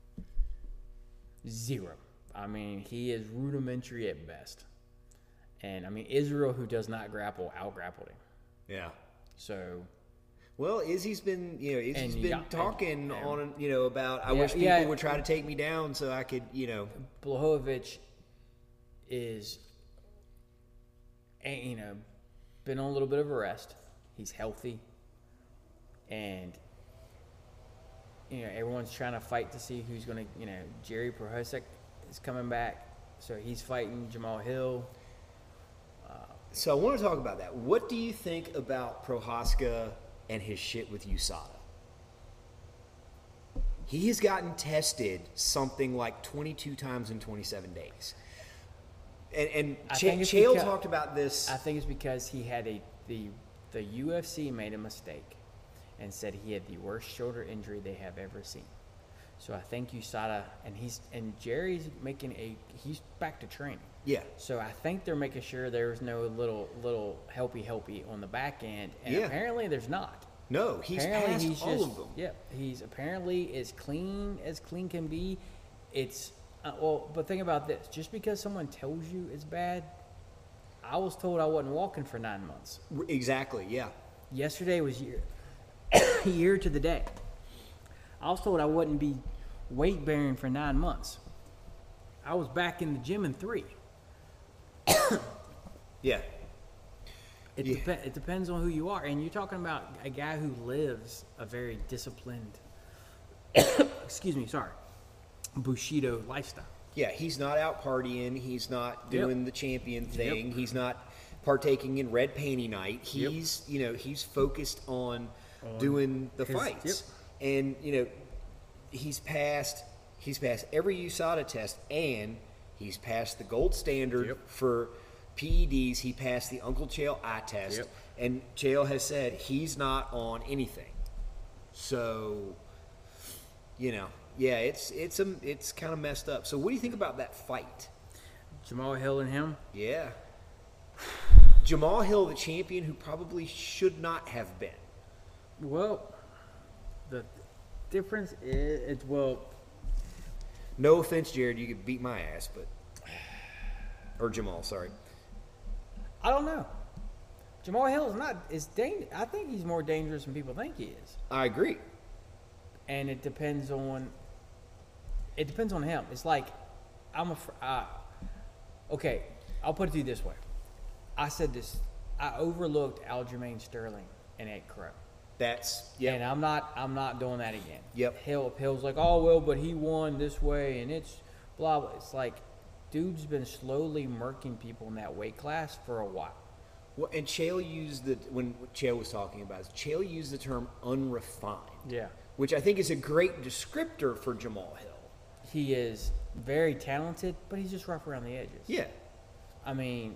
Zero. I mean, he is rudimentary at best. And, I mean, Israel, who does not grapple, out-grappled him. Yeah. So, Well, Izzy's been, you know, Izzy's And you been got- talking and- on, you know, about I Yeah, wish people yeah. would try to take me down so I could, you know. Blachowicz is, and, you know, been on a little bit of a rest. He's healthy. And, you know, everyone's trying to fight to see who's going to, you know, Jerry Prohasek is coming back. So he's fighting Jamal Hill. So I want to talk about that. What do you think about Prohaska and his shit with U S A D A? He has gotten tested something like twenty-two times in twenty-seven days. And, and I Ch- think it's Chael because- talked about this. I think it's because he had a the the U F C made a mistake and said he had the worst shoulder injury they have ever seen. So I think U S A D A and he's and Jerry's making a he's back to training. Yeah. So I think they're making sure there's no little little helpy helpy on the back end, and Yeah. apparently there's not. No, he's apparently passed he's all just of them. yep. He's apparently as clean as clean can be. It's uh, well, but think about this: just because someone tells you it's bad, I was told I wasn't walking for nine months. R- Exactly, yeah. Yesterday was year year to the day. I was told I wouldn't be weight bearing for nine months. I was back in the gym in three. Yeah. It, Yeah. depe- it depends on who you are. And you're talking about a guy who lives a very disciplined, excuse me, sorry, Bushido lifestyle. Yeah, he's not out partying. He's not Yep. doing the champion thing. He's not partaking in red panty night. Yep. He's, you know, he's focused on doing the his- fights. And, you know, he's passed he's passed every U S A D A test, and he's passed the gold standard Yep. for P E Ds. He passed the Uncle Chael eye test. Yep. And Chael has said he's not on anything. So, you know, yeah, it's it's a, it's kind of messed up. So what do you think about that fight? Jamal Hill and him. Yeah. Jamal Hill, the champion who probably should not have been. Well, the difference is, it's well, No offense, Jared, you could beat my ass, but or Jamal, sorry. I don't know. Jamal Hill is not is dang, I think he's more dangerous than people think he is, I agree. and it depends on. It depends on him. It's like I'm a. fr- Uh, okay, I'll put it to you this way. I said this. I overlooked Aljamain Sterling and Ed Crow. That's And yeah. I'm not I'm not doing that again. Yep. Hill Hill's like, oh well, but he won this way and it's blah blah. It's like, dude's been slowly murking people in that weight class for a while. Well, and Chael used the when Chael was talking about it, Chael used the term unrefined. Yeah. Which I think is a great descriptor for Jamal Hill. He is very talented, but he's just rough around the edges. Yeah. I mean,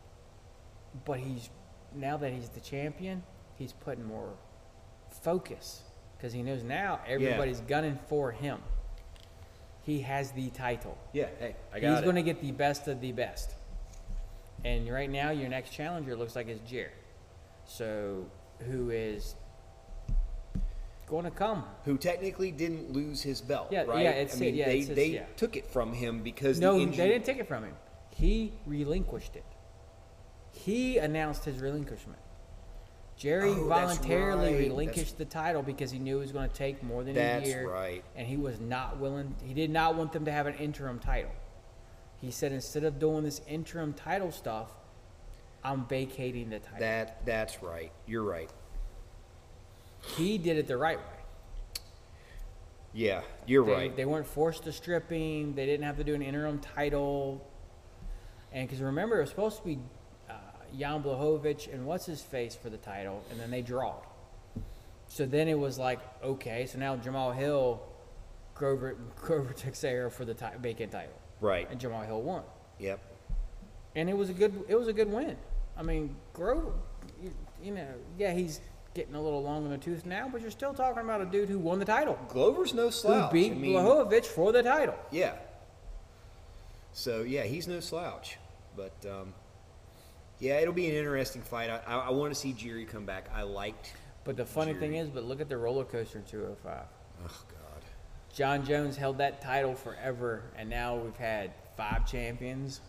but he's now that he's the champion, he's putting more focus because he knows now everybody's gunning for him. He has the title. Yeah. Hey, I He's going to get the best of the best. And right now, your next challenger looks like it's Jared. So, who is going to come. who technically didn't lose his belt, Yeah, right? yeah, it's- I mean, yeah, they it's his- they yeah. took it from him because No, the injury. they didn't take it from him. He relinquished it. He announced his relinquishment. Jerry Oh, that's voluntarily right. relinquished the title because he knew it was going to take more than That's a year. right. And he was not willing, he did not want them to have an interim title. He said, instead of doing this interim title stuff, I'm vacating the title. That that's right. You're right. He did it the right way. Yeah, you're They, right. they weren't forced to strip him. They didn't have to do an interim title. And because remember, it was supposed to be uh, Jan Blachowicz and what's his face for the title, and then they drawed. So then it was like, okay, so now Jamal Hill, Grover, Grover Teixeira for the ti- vacant title, Right. and Jamal Hill won. Yep. And it was a good, it was a good win. I mean, Grover, you, you know, yeah, he's getting a little long in the tooth now, but you're still talking about a dude who won the title, Glover's no slouch. who beat I mean, Blachowicz for the title. yeah. So yeah, he's no slouch. But um, yeah, it'll be an interesting fight. I, I, I want to see Jerry come back. I liked. But the funny Jerry. thing is, but look at the roller coaster in two oh five. Oh God. John Jones held that title forever, and now we've had five champions.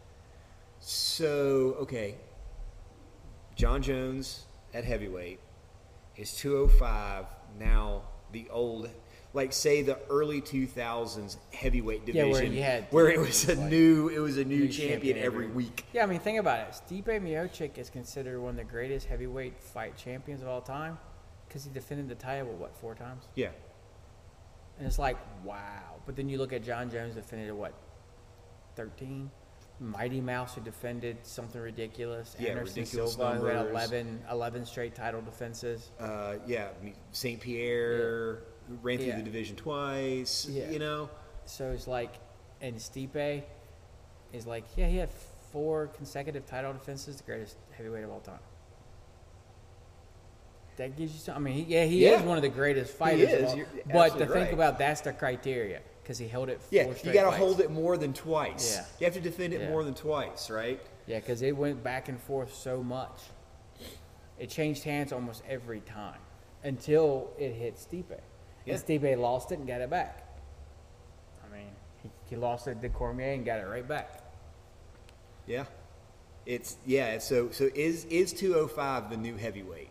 So okay, John Jones at heavyweight is two oh five now. The old, like say the early two thousands heavyweight Yeah, division, where you had- where it was a like, new, it was a new, new champion, champion every every- week. Yeah, I mean, think about it. Stipe Miocic is considered one of the greatest heavyweight fight champions of all time because he defended the title, what, four times? Yeah, And it's like, wow. But then you look at John Jones defended, what, thirteen? Mighty Mouse, who defended something ridiculous. Yeah, Anderson ridiculous Silva, who had numbers. eleven, eleven straight title defenses. uh, yeah. Saint Pierre ran through Yeah. the division twice. Yeah. You know, So it's like, and Stipe is like, yeah, he had four consecutive title defenses, the greatest heavyweight of all time. That gives you some. I mean, he, yeah, he Yeah. is one of the greatest fighters. is. Of all, You're but to absolutely think right. about, that's the criteria because he held it. Four yeah. You straight got to fights. hold it more than twice. Yeah. You have to defend it Yeah. more than twice, right? Yeah, because it went back and forth so much. It changed hands almost every time until it hit Stipe. Yeah. And Stipe lost it and got it back. I mean, he, he lost it to Cormier and got it right back. Yeah. It's yeah. So so is is two oh five the new heavyweight?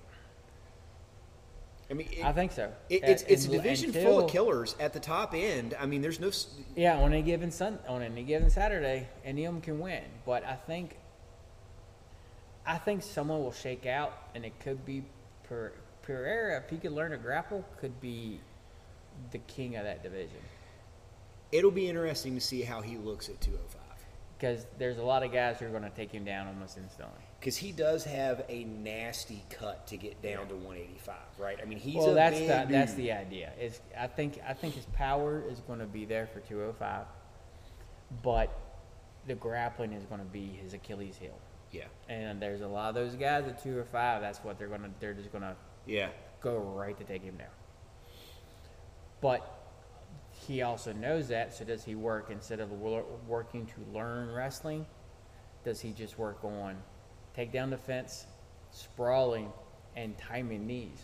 I mean, it, I think so. it, Uh, it's it's a and- division until- full of killers at the top end. I mean, there's no. s- Yeah, on a given sun, on any given Saturday, any of them can win. But I think, I think someone will shake out, and it could be per, Pereira. If he could learn to grapple, could be the king of that division. It'll be interesting to see how he looks at two oh five Because there's a lot of guys who are going to take him down almost instantly. because he does have a nasty cut to get down to one eighty-five, right? I mean, he's well, a that's big the that's dude. the idea. Is I think I think his power is going to be there for two oh five, but the grappling is going to be his Achilles heel. Yeah, And there's a lot of those guys at two or five. That's what they're gonna. They're just gonna yeah, go right to take him down. But he also knows that. So does he work instead of wor- working to learn wrestling? Does he just work on takedown defense, sprawling, and timing knees?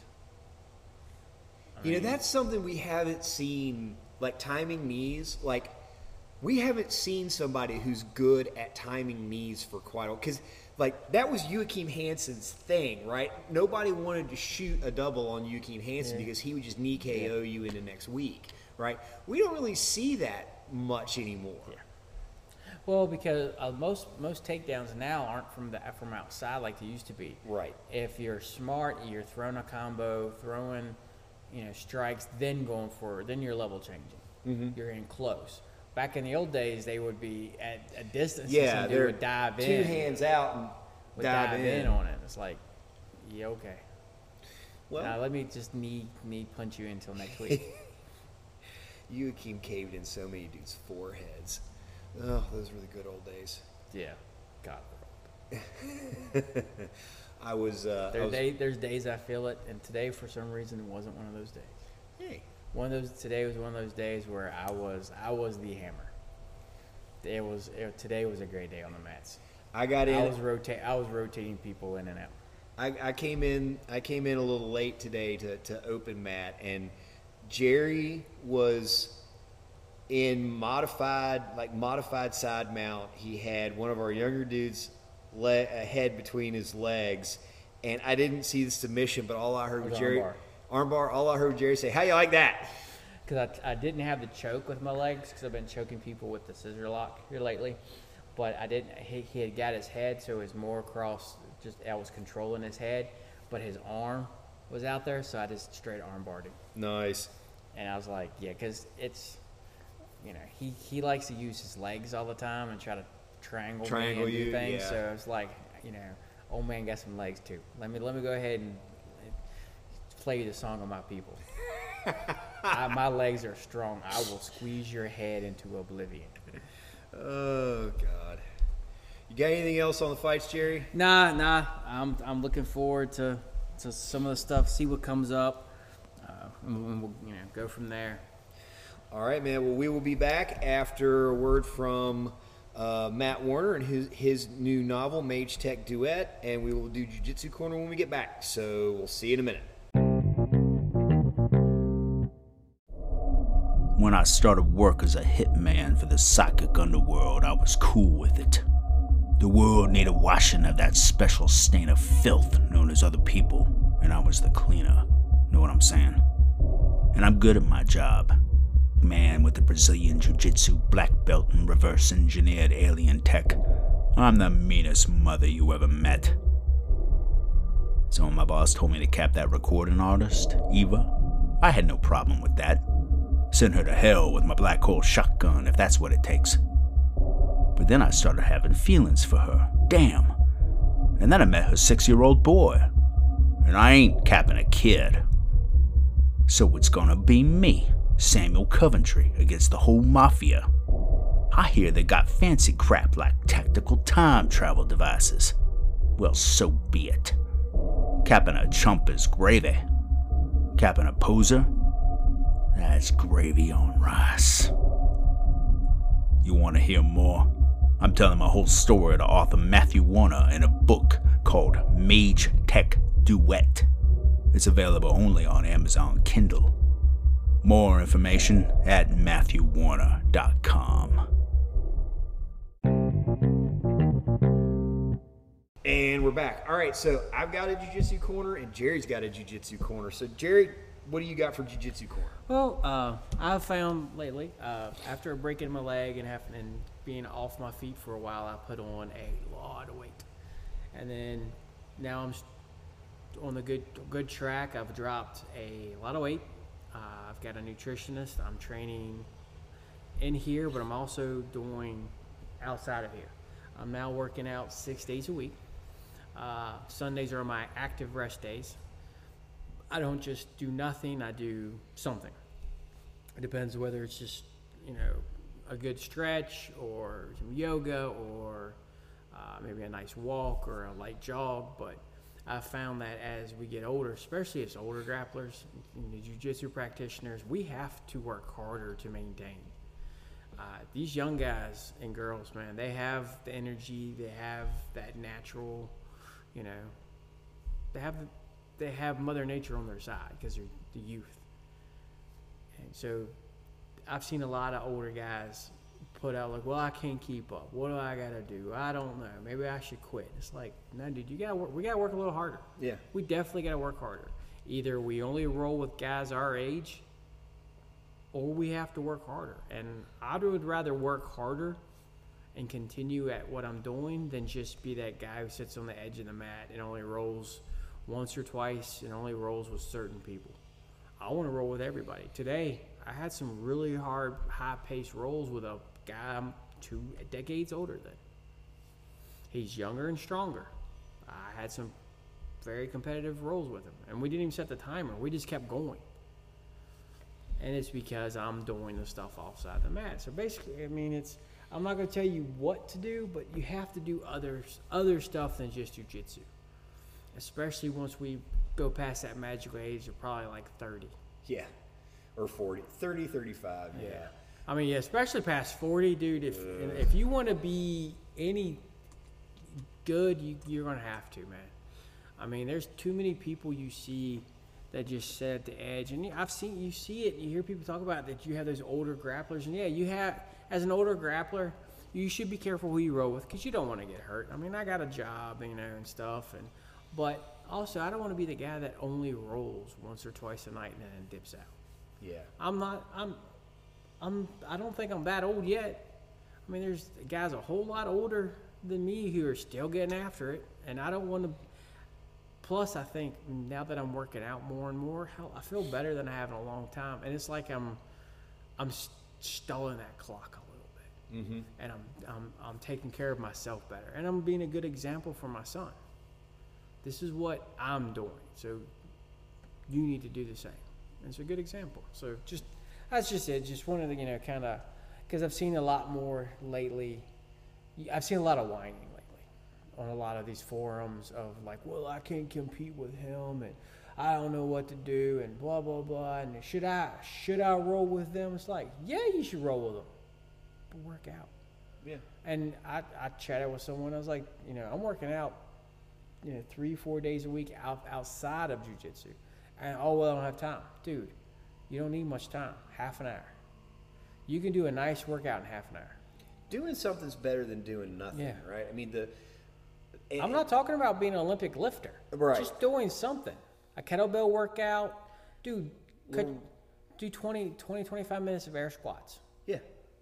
I you know mean, that's something we haven't seen, like timing knees. Like we haven't seen somebody who's good at timing knees for quite a while. Because like that was Joachim Hansen's thing, right? Nobody wanted to shoot a double on Joachim Hansen Yeah. because he would just knee K O you in the next week, right? We don't really see that much anymore. Yeah. Well, because uh, most most takedowns now aren't from the from outside like they used to be. Right. If you're smart, you're throwing a combo, throwing, you know, strikes, then going forward, then you're level changing. Mm-hmm. You're in close. Back in the old days, they would be at a distance. and Yeah, some dude they're would dive two in. hands out and would dive, dive in. on it. It's like, yeah, okay. Well, Now let me just knee knee punch you until next week. Joachim caved in so many dudes' foreheads. Oh, those were the good old days. Yeah, God. I was. Uh, I There was day, there's days I feel it, and today for some reason it wasn't one of those days. hey, One of those today was one of those days where I was I was the hammer. It was it, today was a great day on the mats. I got in. I was rotate I was rotating people in and out. I, I came in. I came in a little late today to, to open mat, and Jerry was in modified, like modified side mount. He had one of our younger dudes' le- a head between his legs, and I didn't see the submission, but all I heard was Jerry armbar. armbar. All I heard Jerry say, "How you like that?" Because I, I didn't have the choke with my legs because I've been choking people with the scissor lock here lately. But I didn't. He, he had got his head, so it was more across. Just I was controlling his head, but his arm was out there, so I just straight arm barred him. Nice. And I was like, yeah, because it's, you know, he, he likes to use his legs all the time and try to triangle, Triangle me and do you, things. yeah. So it's like, you know, old man got some legs too. Let me let me go ahead and play the song of my people. I, my legs are strong. I will squeeze your head into oblivion. Oh God. You got anything else on the fights, Jerry? Nah, nah. I'm I'm looking forward to, to some of the stuff. See what comes up, uh, and we'll you know go from there. All right, man. Well, we will be back after a word from uh, Matt Warner and his his new novel, Mage Tech Duet, and we will do Jiu-Jitsu Corner when we get back. So we'll see you in a minute. When I started work as a hitman for the psychic underworld, I was cool with it. The world needed washing of that special stain of filth known as other people, and I was the cleaner. Know what I'm saying? And I'm good at my job. Man with the Brazilian Jiu-Jitsu black belt and reverse engineered alien tech. I'm the meanest mother you ever met. So when my boss told me to cap that recording artist, Eva, I had no problem with that. Send her to hell with my black hole shotgun if that's what it takes. But then I started having feelings for her. Damn. And then I met her six-year-old boy. And I ain't capping a kid. So it's gonna be me, Samuel Coventry, against the whole mafia. I hear they got fancy crap like tactical time travel devices. Well, so be it. Capping a chump is gravy. Capping a poser? That's gravy on rice. You want to hear more? I'm telling my whole story to author Matthew Warner in a book called Mage Tech Duet. It's available only on Amazon Kindle. More information at matthew warner dot com. And we're back. All right, so I've got a Jiu-Jitsu Corner, and Jerry's got a Jiu-Jitsu Corner. So, Jerry, what do you got for Jiu-Jitsu Corner? Well, uh, I've found lately, uh, after breaking my leg and having and being off my feet for a while, I put on a lot of weight, and then now I'm on the good good track. I've dropped a lot of weight. Uh, I've got a nutritionist. I'm training in here, but I'm also doing outside of here. I'm now working out six days a week. Uh, Sundays are my active rest days. I don't just do nothing, I do something. It depends whether it's just, you know, a good stretch or some yoga or uh, maybe a nice walk or a light jog. But I've found that as we get older, especially as older grapplers, you know, jiu-jitsu practitioners, we have to work harder to maintain. Uh, these young guys and girls, man, they have the energy, they have that natural, you know, they have the, they have Mother Nature on their side because they're the youth. And so I've seen a lot of older guys put out like, well, I can't keep up. What do I got to do? I don't know. Maybe I should quit. It's like, no, dude, you got to work. We got to work a little harder. Yeah. We definitely got to work harder. Either we only roll with guys our age or we have to work harder. And I would rather work harder and continue at what I'm doing than just be that guy who sits on the edge of the mat and only rolls once or twice and only rolls with certain people. I want to roll with everybody. Today, I had some really hard, high-paced rolls with a guy I'm two decades older than. He's younger and stronger. I had some very competitive rolls with him, and we didn't even set the timer. We just kept going. And it's because I'm doing the stuff offside the mat. So basically, I mean, it's I'm not going to tell you what to do, but you have to do other, other stuff than just jiu-jitsu. Especially once we go past that magical age of probably like thirty. Yeah. Or forty. thirty, thirty-five, yeah. yeah. I mean, yeah, especially past forty, dude. If uh. if you want to be any good, you, you're going to have to, man. I mean, there's too many people you see that just sit at the edge, and I've seen you see it. You hear people talk about that. You have those older grapplers, and yeah, you have as an older grappler, you should be careful who you roll with because you don't want to get hurt. I mean, I got a job, you know, and stuff, and but also I don't want to be the guy that only rolls once or twice a night and then dips out. Yeah. I'm not. I'm. I'm. I don't think I'm that old yet. I mean, there's guys a whole lot older than me who are still getting after it, and I don't want to. Plus, I think now that I'm working out more and more, hell, I feel better than I have in a long time, and it's like I'm, I'm stalling that clock a little bit, mm-hmm. and I'm, I'm, I'm taking care of myself better, and I'm being a good example for my son. This is what I'm doing, so you need to do the same. And it's a good example. So just that's just it. Just wanted to, you know, kind of, because I've seen a lot more lately. I've seen a lot of whining lately on a lot of these forums of like, well, I can't compete with him, and I don't know what to do, and blah blah blah. And should I should I roll with them? It's like, yeah, you should roll with them, but work out. Yeah. And I I chatted with someone. I was like, you know, I'm working out, you know, three four days a week out outside of jiu-jitsu, and oh well, I don't have time, dude. You don't need much time. Half an hour. You can do a nice workout in half an hour. Doing something's better than doing nothing, Yeah. right? I mean, the. And, I'm not talking about being an Olympic lifter. Right. Just doing something. A kettlebell workout. Dude, could Well, do twenty, twenty, twenty-five minutes of air squats. Yeah.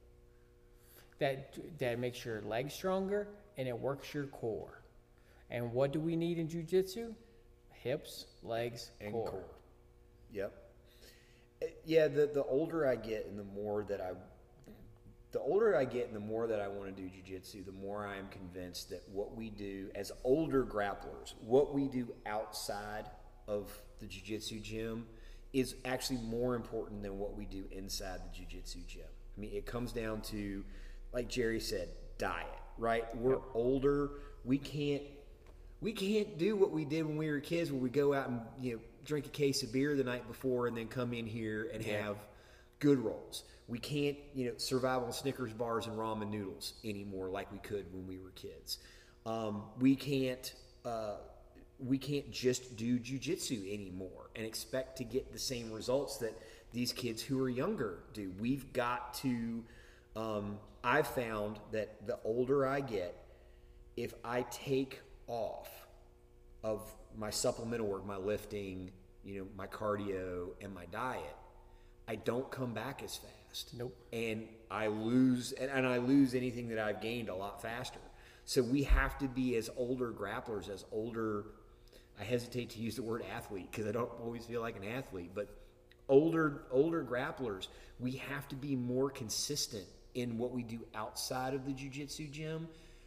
That that makes your legs stronger and it works your core. And what do we need in jiu-jitsu? Hips, legs, And core. core. Yep. Uh, Yeah, the, the older I get and the more that I the older I get and the more that I want to do jiu-jitsu, the more I am convinced that what we do as older grapplers, what we do outside of the jiu-jitsu gym is actually more important than what we do inside the jiu-jitsu gym. I mean, it comes down to, like Jerry said, diet, right? We're older. We can't we can't do what we did when we were kids, where we go out and, you know, drink a case of beer the night before and then come in here and Yeah. have good rolls. We can't, you know, survive on Snickers bars and ramen noodles anymore like we could when we were kids. Um, we can't uh, we can't just do jiu-jitsu anymore and expect to get the same results that these kids who are younger do. We've got to. Um, I've found that the older I get, if I take off of my supplemental work, my lifting, you know, my cardio and my diet, I don't come back as fast. Nope. And I lose, and, and I lose anything that I've gained a lot faster. So we have to be, as older grapplers, as older, I hesitate to use the word athlete because I don't always feel like an athlete, but older older grapplers, we have to be more consistent in what we do outside of the jiu-jitsu gym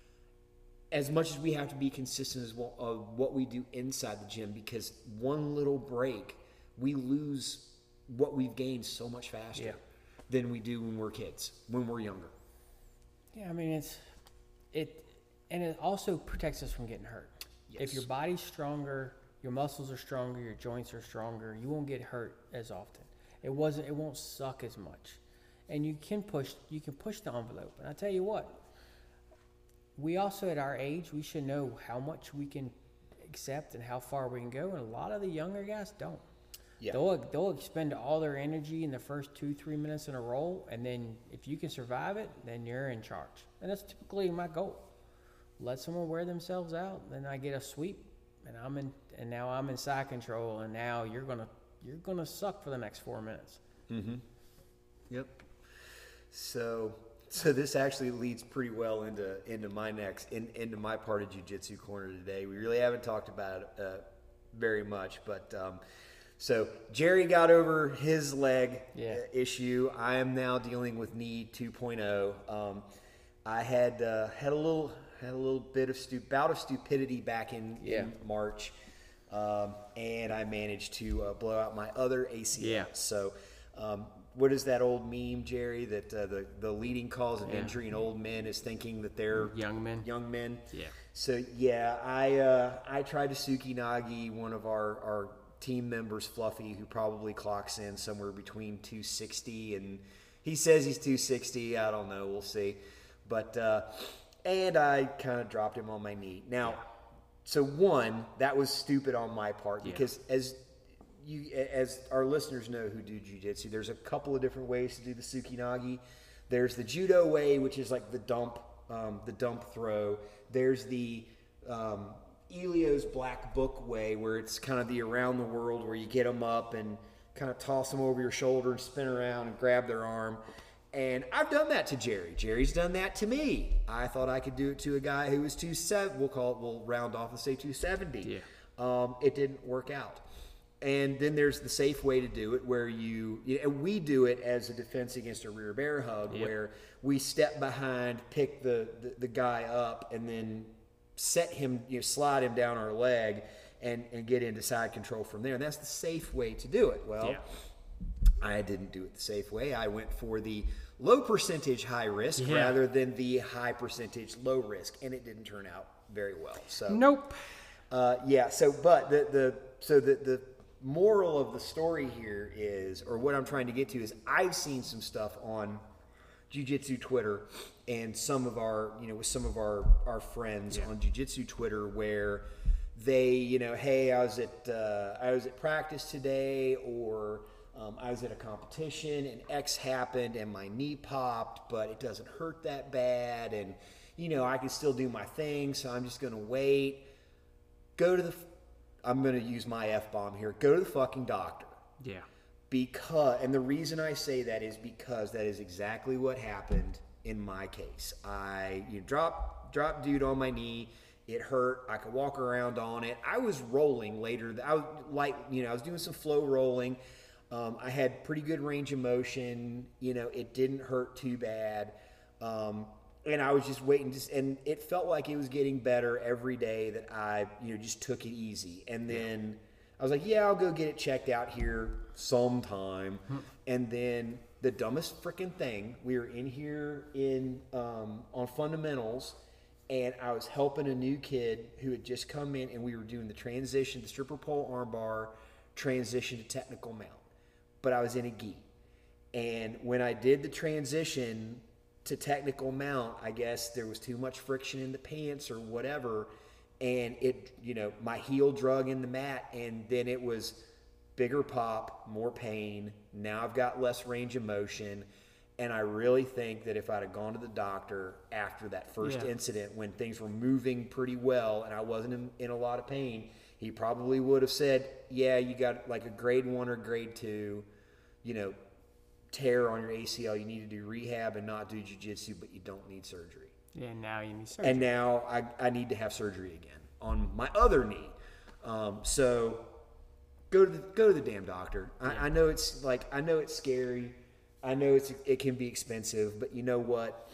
as much as we have to be consistent as well of what we do inside the gym, because one little break, we lose what we've gained so much faster Yeah. than we do when we're kids, when we're younger. Yeah, I mean, it's it, and it also protects us from getting hurt. Yes. If your body's stronger, your muscles are stronger, your joints are stronger, you won't get hurt as often. It wasn't. It won't suck as much, and you can push. You can push the envelope. And I tell you what, we also at our age, we should know how much we can accept and how far we can go. And a lot of the younger guys don't. Yeah. They'll they'll expend all their energy in the first two three minutes in a roll, and then if you can survive it, then you're in charge. And that's typically my goal. Let someone wear themselves out, then I get a sweep, and I'm in, and now I'm in side control, and now you're gonna you're gonna suck for the next four minutes. Mm-hmm. Yep. So, so this actually leads pretty well into into my next in, into my part of Jiu-Jitsu Corner today. We really haven't talked about it uh, very much, but um, so Jerry got over his leg Yeah. uh, issue. I am now dealing with knee two point oh. Um, I had uh, had a little had a little bit of stu- bout of stupidity back in, Yeah. in March, um, and I managed to uh, blow out my other A C L. Yeah. So, um, what is that old meme, Jerry? That uh, the the leading cause of Yeah. injury in old men is thinking that they're Young men. Young men. Yeah. So yeah, I uh, I tried to Suki Nagi, one of our our team members, Fluffy, who probably clocks in somewhere between two sixty, and he says he's two sixty. I don't know. We'll see. But uh, and I kind of dropped him on my knee. Now, so one, that was stupid on my part Yeah. because as you, as our listeners know who do jiu-jitsu, there's a couple of different ways to do the Tsukinagi. There's the judo way, which is like the dump, um, the dump throw. There's the um, Elio's Black Book way, where it's kind of the around the world, where you get them up and kind of toss them over your shoulder and spin around and grab their arm. And I've done that to Jerry. Jerry's done that to me. I thought I could do it to a guy who was two seven. We'll call it. We'll round off and say two seventy. Yeah. Um, it didn't work out. And then there's the safe way to do it, where you, you know, we do it as a defense against a rear bear hug, Yep. where we step behind, pick the, the, the guy up, and then set him, you know, slide him down our leg, and, and get into side control from there. And that's the safe way to do it. Well, Yeah. I didn't do it the safe way. I went for the low percentage high risk Yeah. rather than the high percentage low risk, and it didn't turn out very well. So Nope. uh, yeah. So, but the the so the the moral of the story here is, or what I'm trying to get to is, I've seen some stuff on Jiu-Jitsu Twitter and some of our, you know, with some of our our friends Yeah. on Jiu-Jitsu Twitter, where they, you know, hey, I was at uh, I was at practice today, or um, I was at a competition and X happened and my knee popped, but it doesn't hurt that bad, and you know, I can still do my thing, so I'm just gonna wait. Go to the, I'm gonna use my F-bomb here. Go to the fucking doctor. Yeah. Because, and the reason I say that is because that is exactly what happened in my case. I you know, drop drop dude on my knee. It hurt. I could walk around on it. I was rolling later. I was like, you know, I was doing some flow rolling. Um, I had pretty good range of motion. You know, it didn't hurt too bad. Um, and I was just waiting, just, and it felt like it was getting better every day that I, you know, just took it easy. And then I was like, yeah, I'll go get it checked out here sometime. And then the dumbest freaking thing, we were in here in um, on fundamentals, and I was helping a new kid who had just come in, and we were doing the transition, the stripper pole armbar transition to technical mount. But I was in a gi. And when I did the transition to technical mount, I guess there was too much friction in the pants or whatever, and it, you know, my heel drug in the mat, and then it was bigger pop, more pain. Now I've got less range of motion, and I really think that if I'd have gone to the doctor after that first Yeah. incident, when things were moving pretty well and I wasn't in, in a lot of pain, he probably would have said, yeah, you got like a grade one or grade two, you know, tear on your A C L. You need to do rehab and not do jiu-jitsu, but you don't need surgery. Yeah, now you need surgery. And now I, I need to have surgery again on my other knee. Um, so go to the, go to the damn doctor. I, I know it's like, I know it's scary. I know it's it can be expensive, but you know what?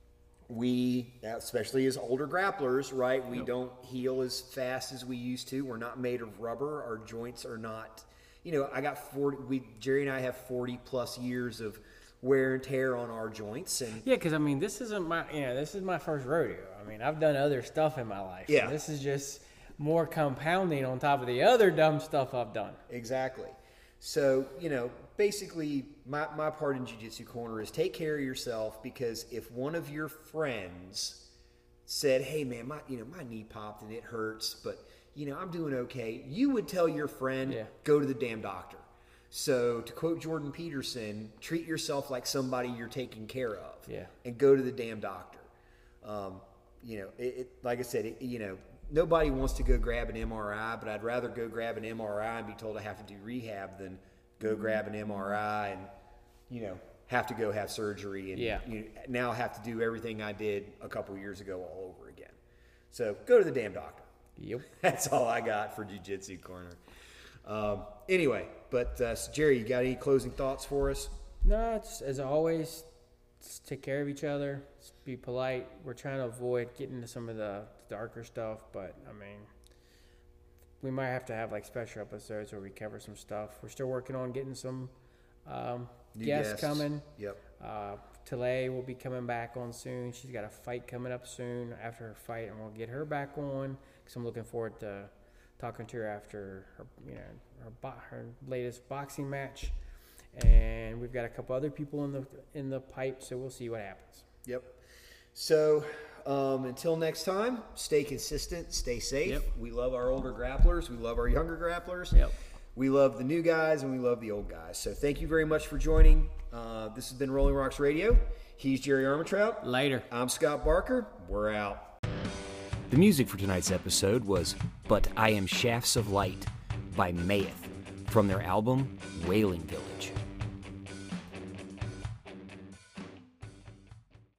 We, especially as older grapplers, right? We don't heal as fast as we used to. We're not made of rubber. Our joints are not, you know, I got forty, we, Jerry and I have forty plus years of wear and tear on our joints. And Yeah, because I mean, this isn't my, you know, this is my first rodeo. I mean, I've done other stuff in my life. Yeah. And this is just more compounding on top of the other dumb stuff I've done. Exactly. So, you know, basically my, my part in Jiu-Jitsu Corner is take care of yourself, because if one of your friends said, hey man, my, you know, my knee popped and it hurts, but you know, I'm doing okay, you would tell your friend, Yeah. go to the damn doctor. So to quote Jordan Peterson, treat yourself like somebody you're taking care of. Yeah. And go to the damn doctor. Um, you know, it, it, like I said, it, you know, nobody wants to go grab an M R I, but I'd rather go grab an M R I and be told I have to do rehab than go grab an M R I and, you know, have to go have surgery and Yeah. you now have to do everything I did a couple years ago all over again. So go to the damn doctor. Yep. That's all I got for Jiu-Jitsu Corner. Um, anyway, but uh, so Jerry, you got any closing thoughts for us? No, it's, as always, just take care of each other. Just be polite. We're trying to avoid getting into some of the darker stuff, but I mean, we might have to have like special episodes where we cover some stuff. We're still working on getting some um, New guests, guests. coming. Yep. Uh, Tale will be coming back on soon. She's got a fight coming up soon after her fight, and we'll get her back on because I'm looking forward to talking to her after her, you know, her, bo- her latest boxing match. And we've got a couple other people in the in the pipe, so we'll see what happens. Yep. So Um, until next time, stay consistent, stay safe. Yep. We love our older grapplers. We love our younger grapplers. Yep. We love the new guys and we love the old guys. So thank you very much for joining. Uh, this has been Rolling Rocks Radio. He's Jerry Armentrout. Later. I'm Scott Barker. We're out. The music for tonight's episode was But I Am Shafts of Light by Mayeth from their album Wailing Village.